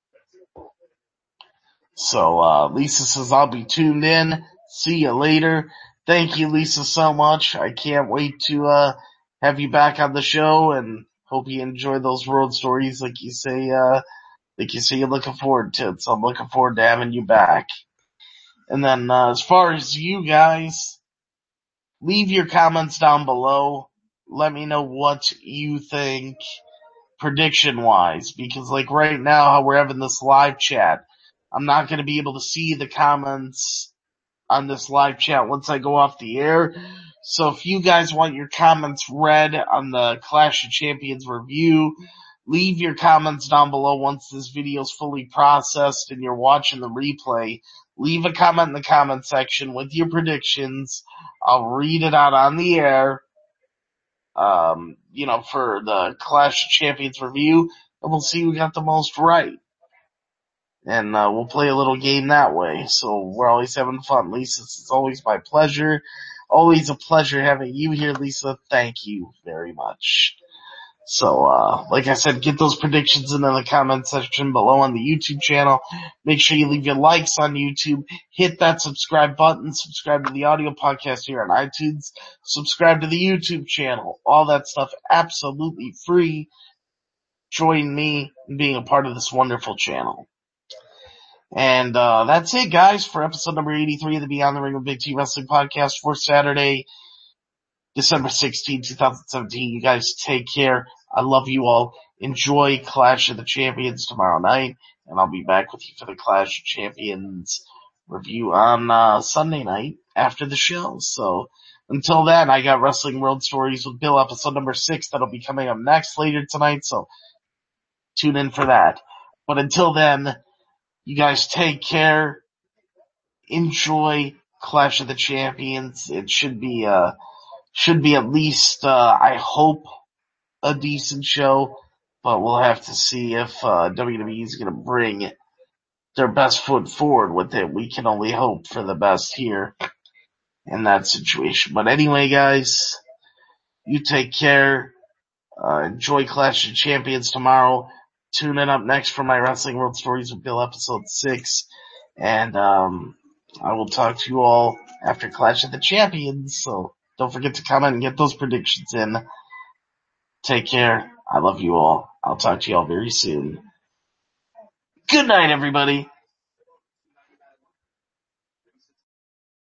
So, uh, Lisa says I'll be tuned in. See you later. Thank you, Lisa, so much. I can't wait to, uh, have you back on the show and hope you enjoy those world stories like you say, uh, like you say you're looking forward to it. So I'm looking forward to having you back. And then, uh, as far as you guys, leave your comments down below. Let me know what you think prediction wise, because like right now how we're having this live chat, I'm not going to be able to see the comments on this live chat once I go off the air. So if you guys want your comments read on the Clash of Champions review, leave your comments down below once this video is fully processed and you're watching the replay. Leave a comment in the comment section with your predictions. I'll read it out on the air, um, you know, for the Clash of Champions review, and we'll see who got the most right. And, uh, we'll play a little game that way. So we're always having fun. Lisa, it's always my pleasure. Always a pleasure having you here, Lisa. Thank you very much. So, uh, like I said, get those predictions in the comment section below on the YouTube channel. Make sure you leave your likes on YouTube. Hit that subscribe button. Subscribe to the audio podcast here on iTunes. Subscribe to the YouTube channel. All that stuff absolutely free. Join me in being a part of this wonderful channel. And, uh, that's it, guys, for episode number eighty-three of the Beyond the Ring with Big T Wrestling podcast for Saturday, December sixteenth, twenty seventeen. You guys take care. I love you all. Enjoy Clash of the Champions tomorrow night, and I'll be back with you for the Clash of Champions review on, uh, Sunday night after the show. So, until then, I got Wrestling World Stories with Bill, episode number six, that'll be coming up next later tonight, so tune in for that. But until then, you guys take care, enjoy Clash of the Champions. It should be, uh, should be at least, uh, I hope, a decent show, but we'll have to see if, uh, W W E is gonna bring their best foot forward with it. We can only hope for the best here in that situation. But anyway, guys, you take care. Uh, enjoy Clash of Champions tomorrow. Tune in up next for my Wrestling World Stories with Bill episode six. And, um, I will talk to you all after Clash of the Champions. So don't forget to comment and get those predictions in. Take care. I love you all. I'll talk to you all very soon. Good night, everybody.